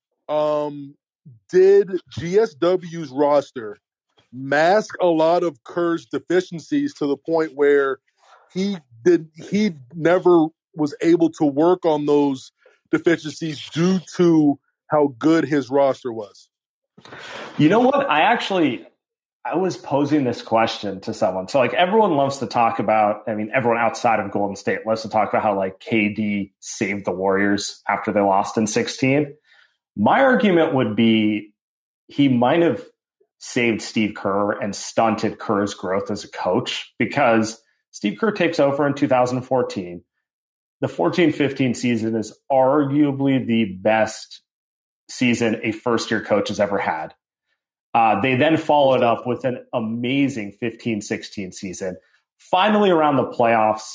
Did GSW's roster mask a lot of Kerr's deficiencies to the point where he never was able to work on those deficiencies due to how good his roster was? You know what? I was posing this question to someone. So, like, everyone loves to talk about, everyone outside of Golden State loves to talk about how, like, KD saved the Warriors after they lost in 16. My argument would be he might have saved Steve Kerr and stunted Kerr's growth as a coach, because Steve Kerr takes over in 2014. The 14-15 season is arguably the best season a first-year coach has ever had. They then followed up with an amazing 15-16 season. Finally, around the playoffs,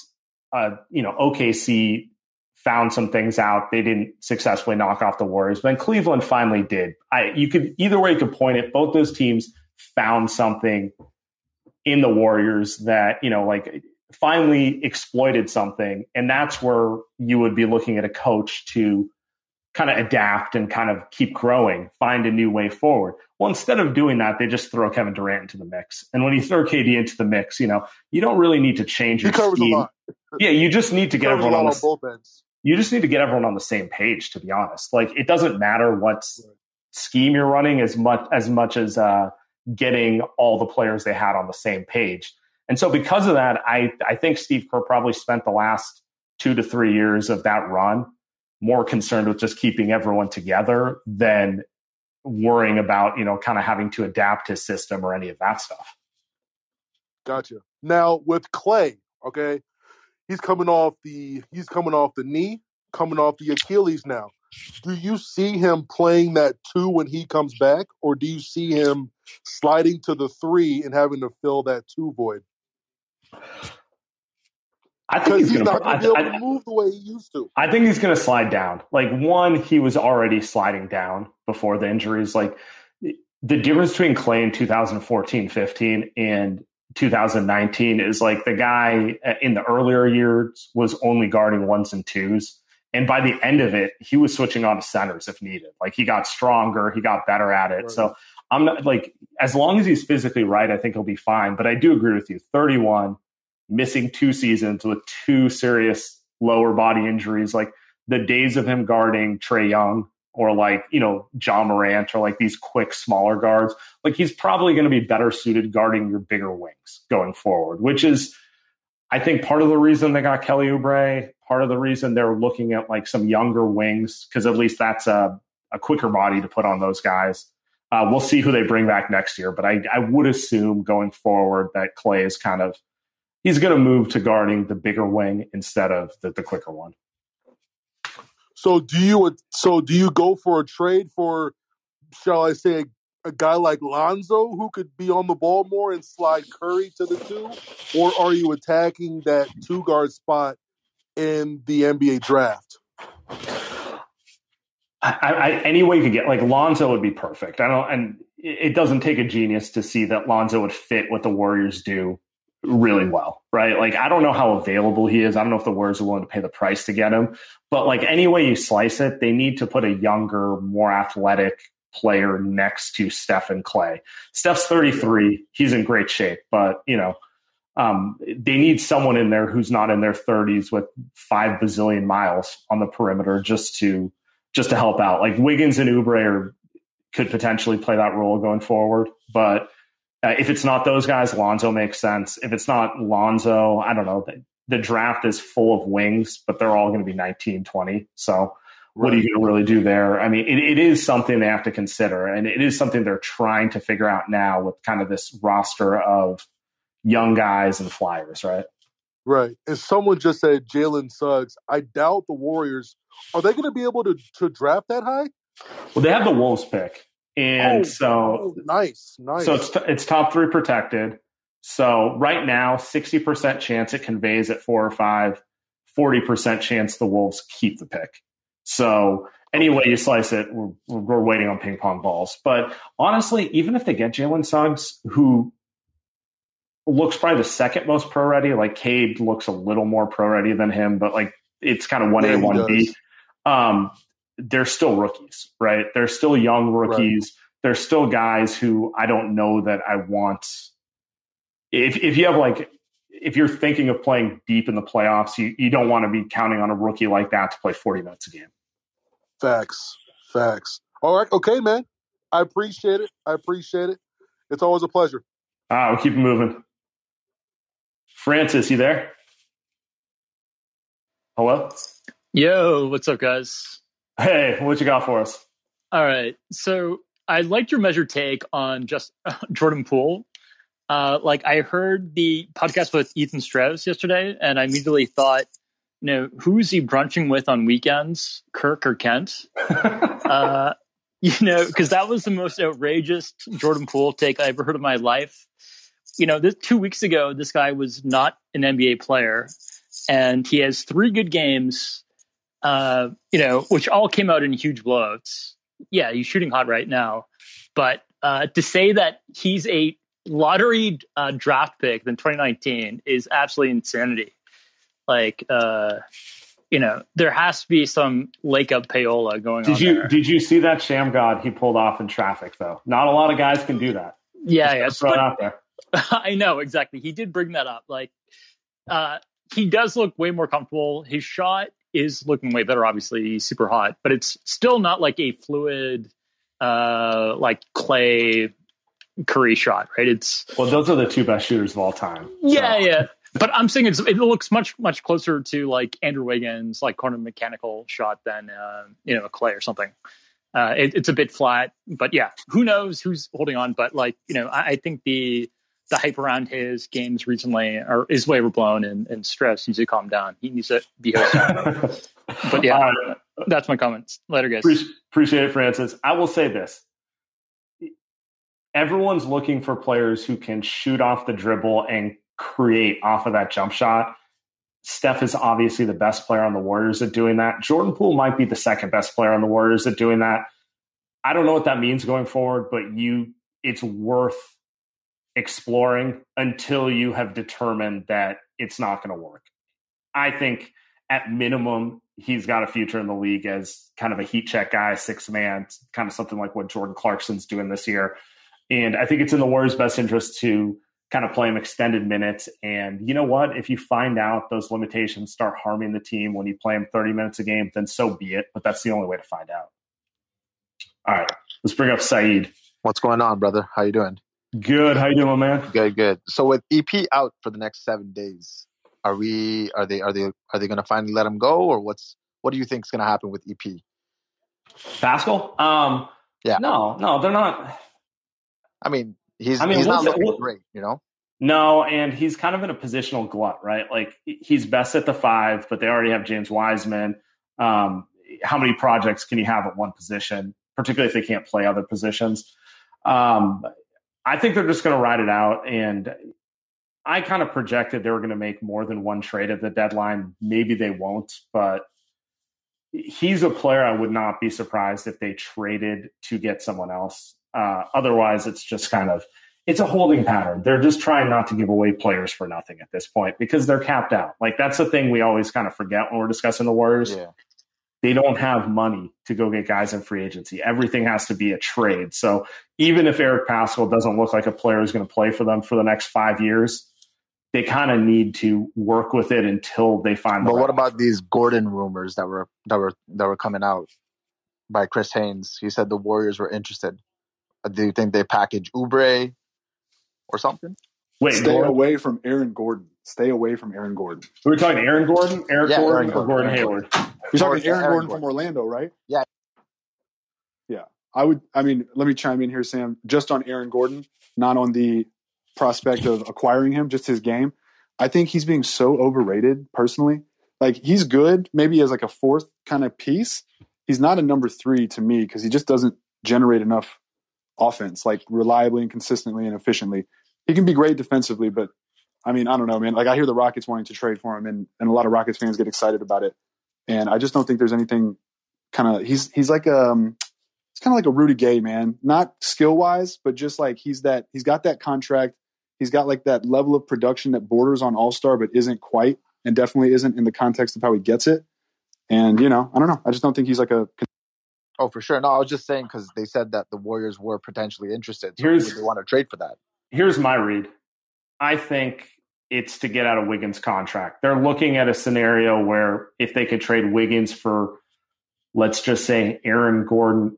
OKC found some things out. They didn't successfully knock off the Warriors, but then Cleveland finally did. Either way you could point it, both those teams found something in the Warriors that, finally exploited something. And that's where you would be looking at a coach to kind of adapt and kind of keep growing, find a new way forward. Well, instead of doing that, they just throw Kevin Durant into the mix. And when you throw KD into the mix, you don't really need to change your scheme. Yeah, you just need to get everyone on both ends. You just need to get everyone on the same page, to be honest. Like, it doesn't matter what scheme you're running as much as getting all the players they had on the same page. And so because of that, I think Steve Kerr probably spent the last 2 to 3 years of that run more concerned with just keeping everyone together than worrying about, kind of having to adapt his system or any of that stuff. Gotcha. Now with Klay, okay, he's coming off the knee, coming off the Achilles now. Do you see him playing that 2 when he comes back, or do you see him sliding to the 3 and having to fill that 2 void? I think Because he's not going to be able to move the way he used to. I think he's going to slide down. Like, one, he was already sliding down before the injuries. Like, the difference between Clay in 2014-15 and 2019 is like the guy in the earlier years was only guarding ones and twos. And by the end of it, he was switching on to centers if needed. Like, he got stronger, he got better at it. Right. So I'm not like, as long as he's physically right, I think he'll be fine. But I do agree with you. 31, missing 2 seasons with 2 serious lower body injuries. Like, the days of him guarding Trae Young or like, you know, John Morant or like these quick, smaller guards, like he's probably going to be better suited guarding your bigger wings going forward, which is, I think, part of the reason they got Kelly Oubre, part of the reason they're looking at like some younger wings, because at least that's a quicker body to put on those guys. We'll see who they bring back next year, but I would assume going forward that Clay is kind of, he's going to move to guarding the bigger wing instead of the quicker one. So do you go for a trade for, shall I say, a guy like Lonzo who could be on the ball more and slide Curry to the 2, or are you attacking that 2-guard spot in the NBA draft? Any way you could get, like, Lonzo would be perfect. And it doesn't take a genius to see that Lonzo would fit what the Warriors do really well, right? Like, I don't know how available he is. I don't know if the Warriors are willing to pay the price to get him, but like, any way you slice it, they need to put a younger, more athletic player next to Steph and Clay. Steph's 33. He's in great shape, but you know, they need someone in there who's not in their 30s with 5 bazillion miles on the perimeter just to help out. Like, Wiggins and Oubre could potentially play that role going forward, but if it's not those guys, Lonzo makes sense. If it's not Lonzo, I don't know. The draft is full of wings, but they're all going to be 19, 20. So what are you going to really do there? I mean, it is something they have to consider, and it is something they're trying to figure out now with kind of this roster of young guys and flyers, right? Right. And someone just said Jalen Suggs. I doubt the Warriors, are they going to be able to draft that high? Well, they have the Wolves pick. And nice. So it's top 3 protected. So right now, 60% chance it conveys at 4 or 5, 40% chance the Wolves keep the pick. So any way you slice it, we're waiting on ping pong balls. But honestly, even if they get Jalen Suggs, who looks probably the second most pro ready, like Cade looks a little more pro ready than him, but like it's kind of 1A, 1B. They're still rookies, right? They're still young rookies. Right. They're still guys who I don't know that I want. If you have like, if you're thinking of playing deep in the playoffs, you don't want to be counting on a rookie like that to play 40 minutes a game. Facts. All right. Okay, man. I appreciate it. It's always a pleasure. We'll keep it moving. Francis, you there? Hello? Yo, what's up, guys? Hey, what you got for us? All right. So I liked your measured take on just Jordan Poole. Like, I heard the podcast with Ethan Strauss yesterday, and I immediately thought, you know, who is he brunching with on weekends, Kirk or Kent? You know, because that was the most outrageous Jordan Poole take I ever heard in my life. You know, 2 weeks ago, this guy was not an NBA player, and he has 3 good games, you know, which all came out in huge blowouts. Yeah, he's shooting hot right now. But to say that he's a lottery draft pick in 2019 is absolutely insanity. Like, you know, there has to be some Lake Up payola going on there. Did you see that sham god he pulled off in traffic, though? Not a lot of guys can do that. Yeah. Throw it out there. I know, exactly. He did bring that up. Like, he does look way more comfortable. His shot is looking way better. Obviously, he's super hot, but it's still not like a fluid, like Clay Curry shot, right? Well, those are the 2 best shooters of all time. Yeah. But I'm saying it looks much closer to like Andrew Wiggins, like kind of mechanical shot than you know, a Clay or something. It's a bit flat, but yeah, who knows who's holding on? But like, you know, I think the hype around his games recently is way overblown, and Stress needs to calm down. He needs to be hosting. But yeah, that's my comments. Later, guys. Appreciate it, Francis. I will say this. Everyone's looking for players who can shoot off the dribble and create off of that jump shot. Steph is obviously the best player on the Warriors at doing that. Jordan Poole might be the second best player on the Warriors at doing that. I don't know what that means going forward, but it's worth exploring until you have determined that it's not going to work. I think at minimum, he's got a future in the league as kind of a heat check guy, 6 man, kind of something like what Jordan Clarkson's doing this year. And I think it's in the Warriors' best interest to kind of play him extended minutes. And you know what? If you find out those limitations start harming the team when you play him 30 minutes a game, then so be it. But that's the only way to find out. All right, let's bring up Saeed. What's going on, brother? How you doing? Good. How you doing, man? Good. So with EP out for the next 7 days, are they going to finally let him go, or what do you think is going to happen with EP? Pascal? Yeah. No, they're not. I mean, he's not looking great, you know? No, and he's kind of in a positional glut, right? Like he's best at the 5, but they already have James Wiseman. How many projects can you have at one position, particularly if they can't play other positions? I think they're just going to ride it out. And I kind of projected they were going to make more than one trade at the deadline. Maybe they won't, but he's a player I would not be surprised if they traded to get someone else. Otherwise, it's just it's a holding pattern. They're just trying not to give away players for nothing at this point because they're capped out. Like that's the thing we always kind of forget when we're discussing the Warriors. Yeah. They don't have money to go get guys in free agency. Everything has to be a trade. So even if Eric Pascal doesn't look like a player who's going to play for them for the next 5 years, they kind of need to work with it until they find. But what about these Gordon rumors that were coming out by Chris Haynes? He said the Warriors were interested. Do you think they package Oubre or something? Wait, stay away from Aaron Gordon. Stay away from Aaron Gordon. We're talking Aaron Gordon, Gordon, or Gordon Hayward. You're talking Aaron Gordon from Orlando, right? Yeah. Yeah. Let me chime in here, Sam. Just on Aaron Gordon, not on the prospect of acquiring him, just his game. I think he's being so overrated personally. Like he's good, maybe as like a 4th kind of piece. He's not a number 3 to me because he just doesn't generate enough offense, like reliably and consistently and efficiently. He can be great defensively, but I mean, I don't know, man. Like I hear the Rockets wanting to trade for him and a lot of Rockets fans get excited about it. And I just don't think there's anything he's like it's kind of like a Rudy Gay, man. Not skill wise, but just like he's got that contract. He's got like that level of production that borders on all-star, but isn't quite, and definitely isn't in the context of how he gets it. And, I don't know. I just don't think he's like a... Oh, for sure. No, I was just saying because they said that the Warriors were potentially interested. So they want to trade for that. Here's my read. I think it's to get out of Wiggins' contract. They're looking at a scenario where if they could trade Wiggins for, let's just say, Aaron Gordon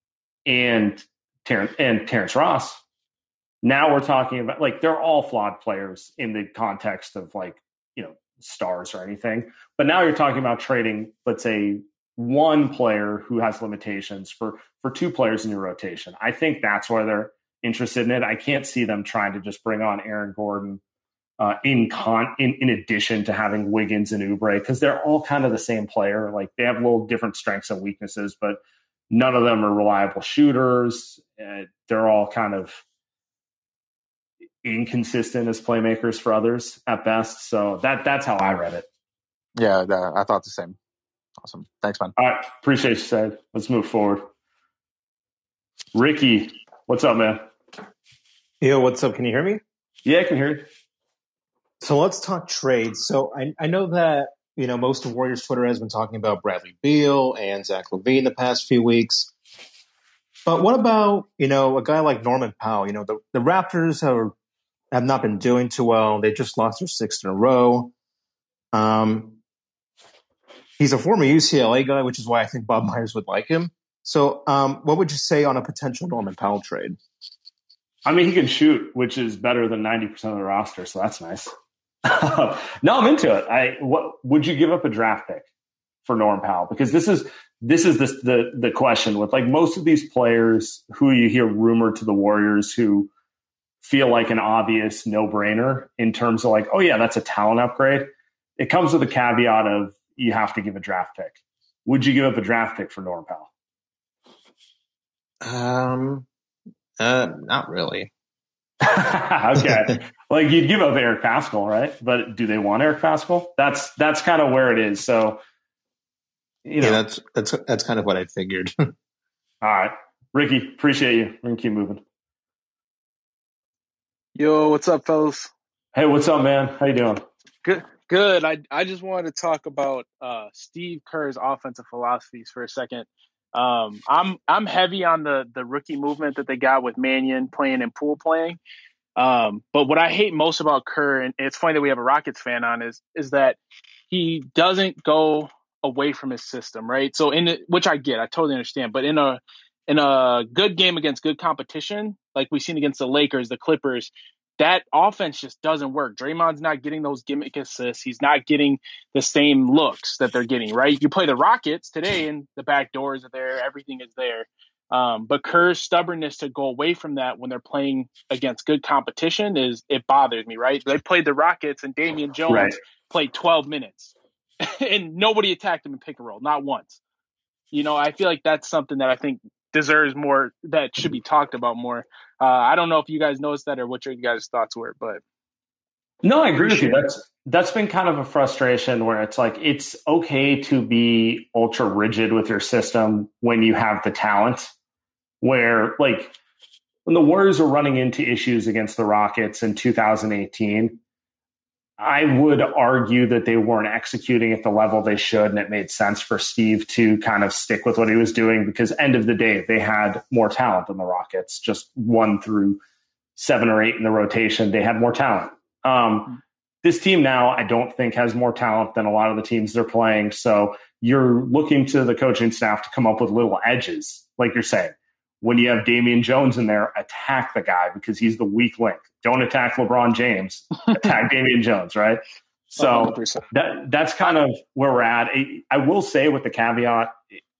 and Terrence Ross, now we're talking about, like, they're all flawed players in the context of, like, stars or anything. But now you're talking about trading, let's say, one player who has limitations for 2 players in your rotation. I think that's why they're interested in it. I can't see them trying to just bring on Aaron Gordon in addition to having Wiggins and Oubre, because they're all kind of the same player. Like they have little different strengths and weaknesses, but none of them are reliable shooters. They're all kind of inconsistent as playmakers for others at best. So that's how I read it. Yeah, I thought the same. Awesome. Thanks, man. All right. Appreciate you, Said. Let's move forward. Ricky, what's up, man? Yo, what's up? Can you hear me? Yeah, I can hear you. So let's talk trades. So I know that, most of Warriors Twitter has been talking about Bradley Beal and Zach LaVine the past few weeks. But what about, a guy like Norman Powell? The Raptors have not been doing too well. They just lost their 6th in a row. He's a former UCLA guy, which is why I think Bob Myers would like him. So what would you say on a potential Norman Powell trade? I mean, he can shoot, which is better than 90% of the roster, so that's nice. No, I'm into it. What would you give up a draft pick for Norm Powell? Because this is the question with, like, most of these players who you hear rumored to the Warriors who feel like an obvious no-brainer in terms of, like, oh yeah, that's a talent upgrade. It comes with a caveat of you have to give a draft pick. Would you give up a draft pick for Norm Powell? Not really. Okay. Like you'd give up Eric Paschal, right? But do they want Eric Paschal? That's kind of where it is. So, yeah, that's kind of what I figured. All right, Ricky, appreciate you. We're gonna keep moving. Yo, what's up, fellas? Hey, what's up, man? How you doing? Good. I just wanted to talk about Steve Kerr's offensive philosophies for a second. I'm heavy on the rookie movement that they got with Mannion playing and Poole playing. But what I hate most about Kerr, and it's funny that we have a Rockets fan on, is that he doesn't go away from his system, right? So which I get, I totally understand. But in a good game against good competition, like we've seen against the Lakers, the Clippers, that offense just doesn't work. Draymond's not getting those gimmick assists. He's not getting the same looks that they're getting, right? You play the Rockets today and the back doors are there. Everything is there. But Kerr's stubbornness to go away from that when they're playing against good competition it bothers me, right? They played the Rockets and Damian Jones played 12 minutes and nobody attacked him in pick and roll, not once. I feel like that's something that I think deserves more, that should be talked about more. I don't know if you guys noticed that or what your guys' thoughts were, but. No, I agree with you. That's been kind of a frustration where it's like, it's okay to be ultra rigid with your system when you have the talent, where like when the Warriors were running into issues against the Rockets in 2018, I would argue that they weren't executing at the level they should, and it made sense for Steve to kind of stick with what he was doing because end of the day, they had more talent than the Rockets, just 1 through 7 or 8 in the rotation. They had more talent. This team now, I don't think has more talent than a lot of the teams they're playing. So you're looking to the coaching staff to come up with little edges, like you're saying. When you have Damian Jones in there, attack the guy because he's the weak link. Don't attack LeBron James. Attack Damian Jones, right? So that's kind of where we're at. I will say with the caveat,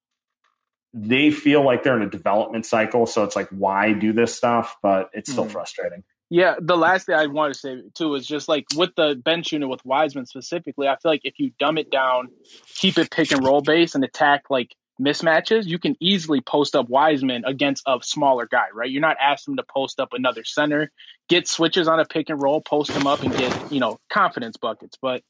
they feel like they're in a development cycle. So it's like, why do this stuff? But it's still frustrating. Yeah, the last thing I want to say, too, is just like with the bench unit with Wiseman specifically, I feel like if you dumb it down, keep it pick and roll based and attack like mismatches, you can easily post up Wiseman against a smaller guy, right? You're not asking him to post up another center, get switches on a pick and roll, post him up and get, confidence buckets. But,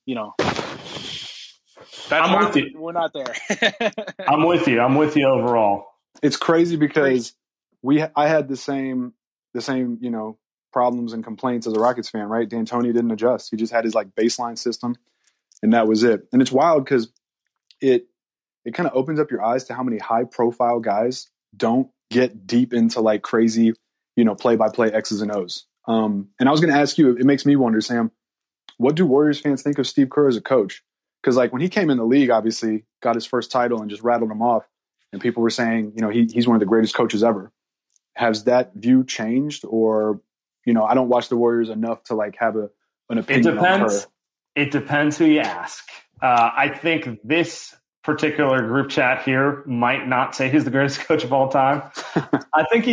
we're not there. I'm with you overall. It's crazy because I had the same, problems and complaints as a Rockets fan, right? D'Antoni didn't adjust. He just had his like baseline system and that was it. And it's wild because it kind of opens up your eyes to how many high profile guys don't get deep into like crazy, play-by-play X's and O's. And I was going to ask you, it makes me wonder, Sam, what do Warriors fans think of Steve Kerr as a coach? Because like when he came in the league, obviously got his first title and just rattled him off. And people were saying, he's one of the greatest coaches ever. Has that view changed or, I don't watch the Warriors enough to like have an opinion on Kerr. It depends who you ask. I think this particular group chat here might not say he's the greatest coach of all time. I think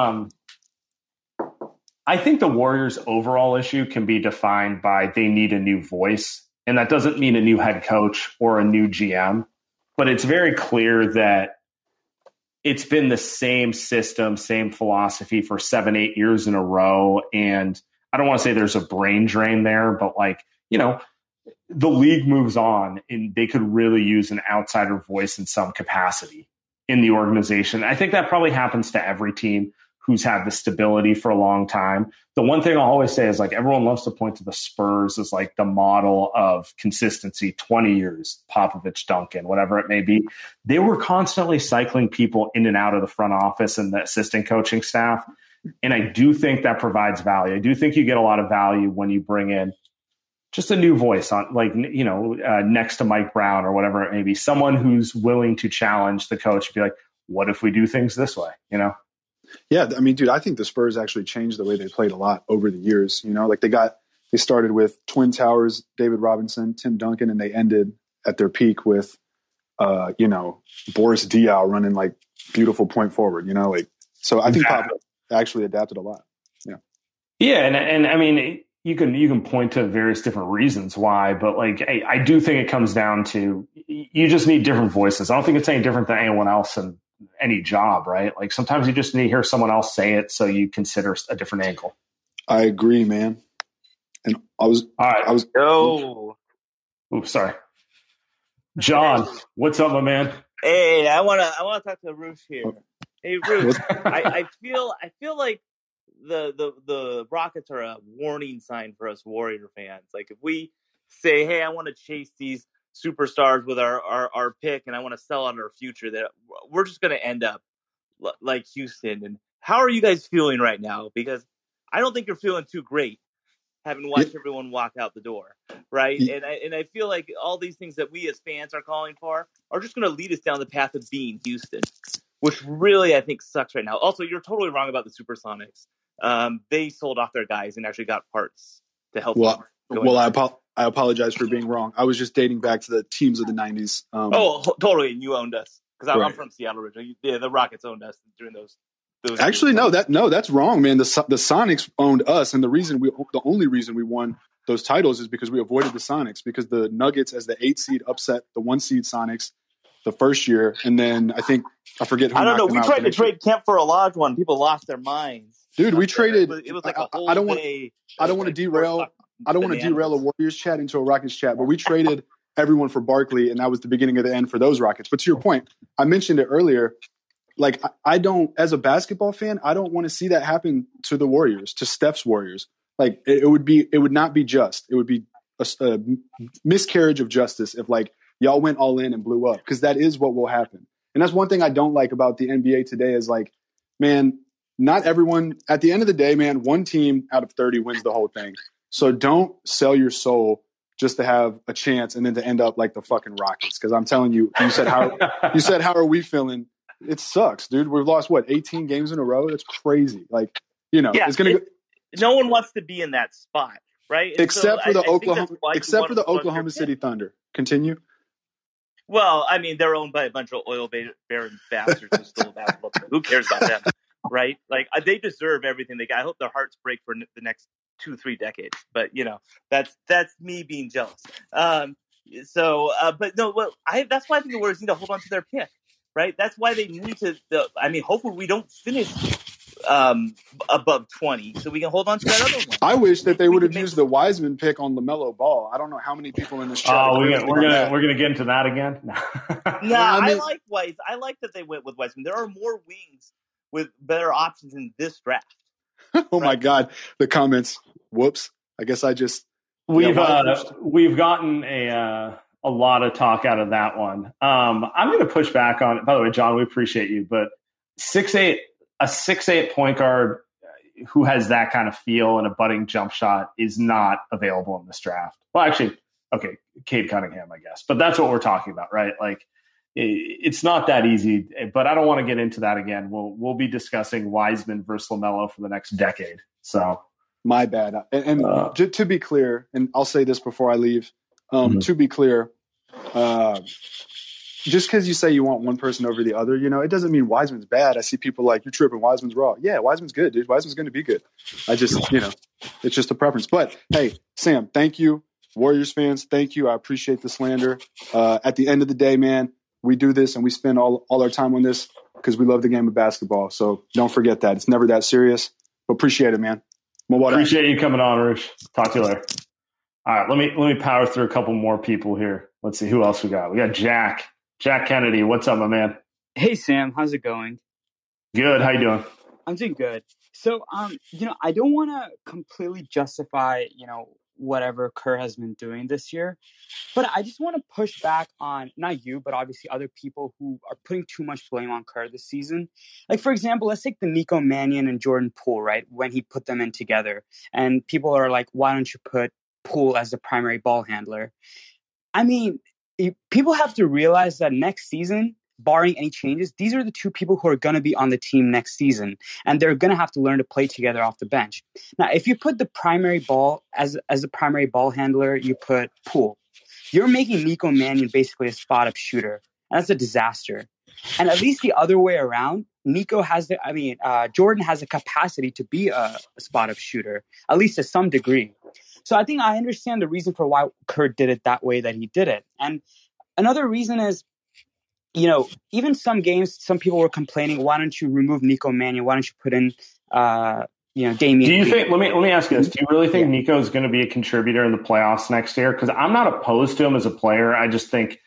I think the Warriors' overall issue can be defined by they need a new voice. And that doesn't mean a new head coach or a new GM, but it's very clear that it's been the same system, same philosophy for 7-8 years in a row. And I don't want to say there's a brain drain there, but the league moves on and they could really use an outsider voice in some capacity in the organization. I think that probably happens to every team who's had the stability for a long time. The one thing I'll always say is like everyone loves to point to the Spurs as like the model of consistency, 20 years, Popovich, Duncan, whatever it may be. They were constantly cycling people in and out of the front office and the assistant coaching staff. And I do think that provides value. I do think you get a lot of value when you bring in just a new voice on next to Mike Brown or whatever it may be, someone who's willing to challenge the coach and be like, what if we do things this way? Yeah, I mean, dude, I think the Spurs actually changed the way they played a lot over the years. They started with Twin Towers, David Robinson, Tim Duncan, and they ended at their peak with, Boris Diaw running like beautiful point forward. So I think Pop actually adapted a lot. Yeah. Yeah, and I mean, you can point to various different reasons why, but like I do think it comes down to you just need different voices. I don't think it's any different than anyone else in any job, right? Like sometimes you just need to hear someone else say it so you consider a different angle. I agree, man. And I was. Yo. Oops, sorry. John, what's up, my man? Hey, I wanna talk to Roosh here. Hey, Roosh, I feel like the Rockets are a warning sign for us Warrior fans. Like if we say, hey, I want to chase these superstars with our pick and I want to sell on our future, that we're just going to end up like Houston. And how are you guys feeling right now? Because I don't think you're feeling too great, having watched everyone walk out the door, right? And I feel like all these things that we as fans are calling for are just going to lead us down the path of being Houston, which really I think sucks right now. Also, you're totally wrong about the Supersonics. They sold off their guys and actually got parts to help them. I apologize for being wrong. I was just dating back to the teams of the 90s. Totally. And you owned us because I'm from Seattle originally. Yeah, the Rockets owned us during those. Actually, that's wrong, man. The Sonics owned us, and the only reason we won those titles is because we avoided the Sonics, because the Nuggets as the 8 seed upset the 1 seed Sonics the first year, and then I forget who. I don't know. We tried to trade Kemp for Olajuwon. People lost their minds. Dude, we traded. It was like a whole day. I don't want to derail a Warriors chat into a Rockets chat, but we traded everyone for Barkley, and that was the beginning of the end for those Rockets. But to your point, I mentioned it earlier. Like, I don't, as a basketball fan, I don't want to see that happen to the Warriors, to Steph's Warriors. Like, it would not be just. It would be a miscarriage of justice if, like, y'all went all in and blew up, because that is what will happen. And that's one thing I don't like about the NBA today is, like, man, not everyone, at the end of the day, man, one team out of 30 wins the whole thing. So don't sell your soul just to have a chance and then to end up like the fucking Rockets. Because I'm telling you, you said, how are we feeling? It sucks, dude. We've lost 18 games in a row. That's crazy. Like, it's gonna. No one wants to be in that spot, right? And except for the Oklahoma City Thunder. Continue. Well, I mean, they're owned by a bunch of oil baron bastards who stole basketball. Who cares about them, right? Like, they deserve everything they got. I hope their hearts break for the next 2-3 decades. But that's me being jealous. But no, that's why I think the Warriors need to hold on to their pick. Right, that's why they need to. Hopefully we don't finish above 20, so we can hold on to that other one. I wish that they would have used the Wiseman pick on LaMelo Ball. I don't know how many people in this chat. We're gonna get into that again. I like Weiss. I like that they went with Wiseman. There are more wings with better options in this draft. Oh my God, the comments. Whoops. I guess I just we've gotten a lot of talk out of that one. I'm going to push back on it. By the way, John, we appreciate you, but a 6'8" point guard who has that kind of feel and a budding jump shot is not available in this draft. Well, actually, okay, Cade Cunningham, I guess, but that's what we're talking about, right? Like, it's not that easy, but I don't want to get into that again. We'll be discussing Wiseman versus LaMelo for the next decade. So my bad. And to be clear, and I'll say this before I leave, to be clear, just because you say you want one person over the other, it doesn't mean Wiseman's bad. I see people like, you're tripping, Wiseman's raw. Yeah, Wiseman's good, dude. Wiseman's going to be good. I just, it's just a preference. But hey, Sam, thank you. Warriors fans, thank you. I appreciate the slander. At the end of the day, man, we do this and we spend all our time on this because we love the game of basketball. So don't forget that. It's never that serious. But appreciate it, man. Appreciate you coming on, Roosh. Talk to you later. All right, let me power through a couple more people here. Let's see who else we got. We got Jack Kennedy. What's up, my man? Hey, Sam. How's it going? Good. How you doing? I'm doing good. So, I don't want to completely justify, whatever Kerr has been doing this year, but I just want to push back on not you, but obviously other people who are putting too much blame on Kerr this season. Like, for example, let's take the Nico Mannion and Jordan Poole, right? When he put them in together, and people are like, why don't you put Poole as the primary ball handler? I mean, people have to realize that next season, barring any changes, these are the two people who are going to be on the team next season, and they're going to have to learn to play together off the bench. Now, if you put the primary ball as the primary ball handler, you put Poole, you're making Nico Mannion basically a spot-up shooter, and that's a disaster. And at least the other way around, Jordan has the capacity to be a spot-up shooter, at least to some degree. So I think I understand the reason for why Kerr did it that way that he did it. And another reason is, even some games, some people were complaining, why don't you remove Nico Mannion? Why don't you put in Damian. Do you think? Let me ask you this: do you really think Nico is going to be a contributor in the playoffs next year? Because I'm not opposed to him as a player. I just think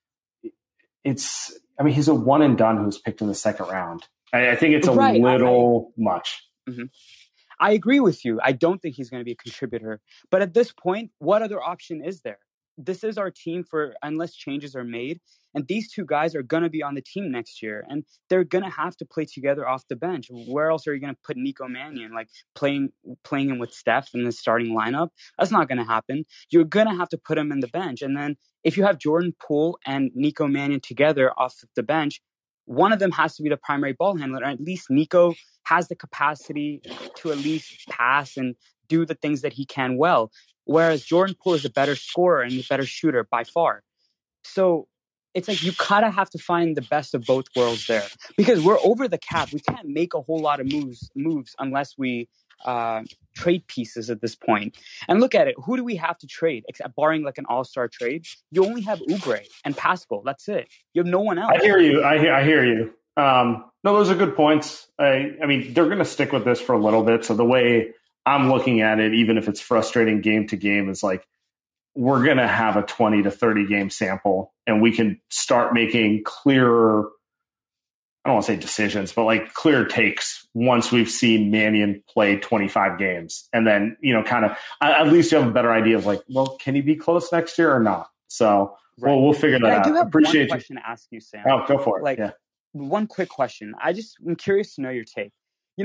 he's a one and done who was picked in the second round. I think it's a little much. Mm-hmm. I agree with you. I don't think he's going to be a contributor. But at this point, what other option is there? This is our team unless changes are made. And these two guys are going to be on the team next year. And they're going to have to play together off the bench. Where else are you going to put Nico Mannion? Like playing him with Steph in the starting lineup? That's not going to happen. You're going to have to put him in the bench. And then if you have Jordan Poole and Nico Mannion together off the bench, one of them has to be the primary ball handler. And at least Nico has the capacity to at least pass and do the things that he can well. Whereas Jordan Poole is a better scorer and a better shooter by far. So it's like you kind of have to find the best of both worlds there. Because we're over the cap. We can't make a whole lot of moves unless we trade pieces at this point. And look at it. Who do we have to trade? Except barring like an all-star trade, you only have Oubre and Pascal. That's it. You have no one else. I hear you. I hear you. No, those are good points. I mean, they're going to stick with this for a little bit. So the way I'm looking at it, even if it's frustrating game to game, is like we're going to have a 20 to 30 game sample and we can start making clearer, I don't want to say decisions, but like clear takes once we've seen Mannion play 25 games. And then, kind of, at least you have a better idea of like, well, can he be close next year or not? So we'll figure that out. I do have Appreciate one question to ask you, Sam. Oh, go for it. One quick question. I'm curious to know your take.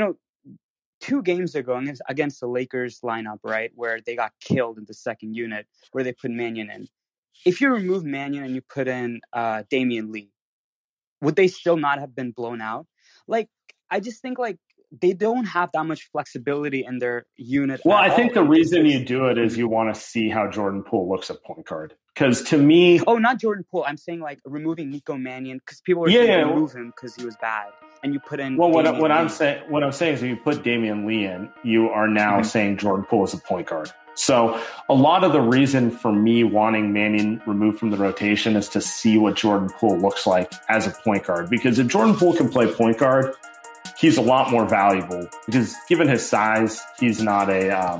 2 games ago against the Lakers lineup, right, where they got killed in the second unit, where they put Mannion in. If you remove Mannion and you put in Damian Lee, would they still not have been blown out? Like, I just think like they don't have that much flexibility in their unit. Well, I think the reason you do it is you want to see how Jordan Poole looks at point guard. Because to me, not Jordan Poole. I'm saying like removing Nico Mannion because people were saying remove him because he was bad, and you put in. Well, what I'm saying is, if you put Damian Lee in, you are now saying Jordan Poole is a point guard. So a lot of the reason for me wanting Mannion removed from the rotation is to see what Jordan Poole looks like as a point guard. Because if Jordan Poole can play point guard, he's a lot more valuable. Because given his size, he's not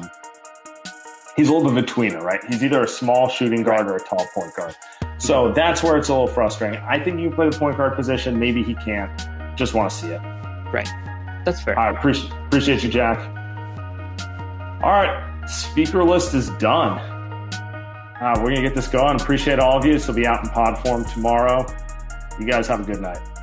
he's a little bit of a tweener, right? He's either a small shooting guard or a tall point guard. So that's where it's a little frustrating. I think you can play the point guard position. Maybe he can't. Just want to see it. Right. That's fair. All right. Appreciate you, Jack. All right. Speaker list is done. We're going to get this going. Appreciate all of you. This will be out in pod form tomorrow. You guys have a good night.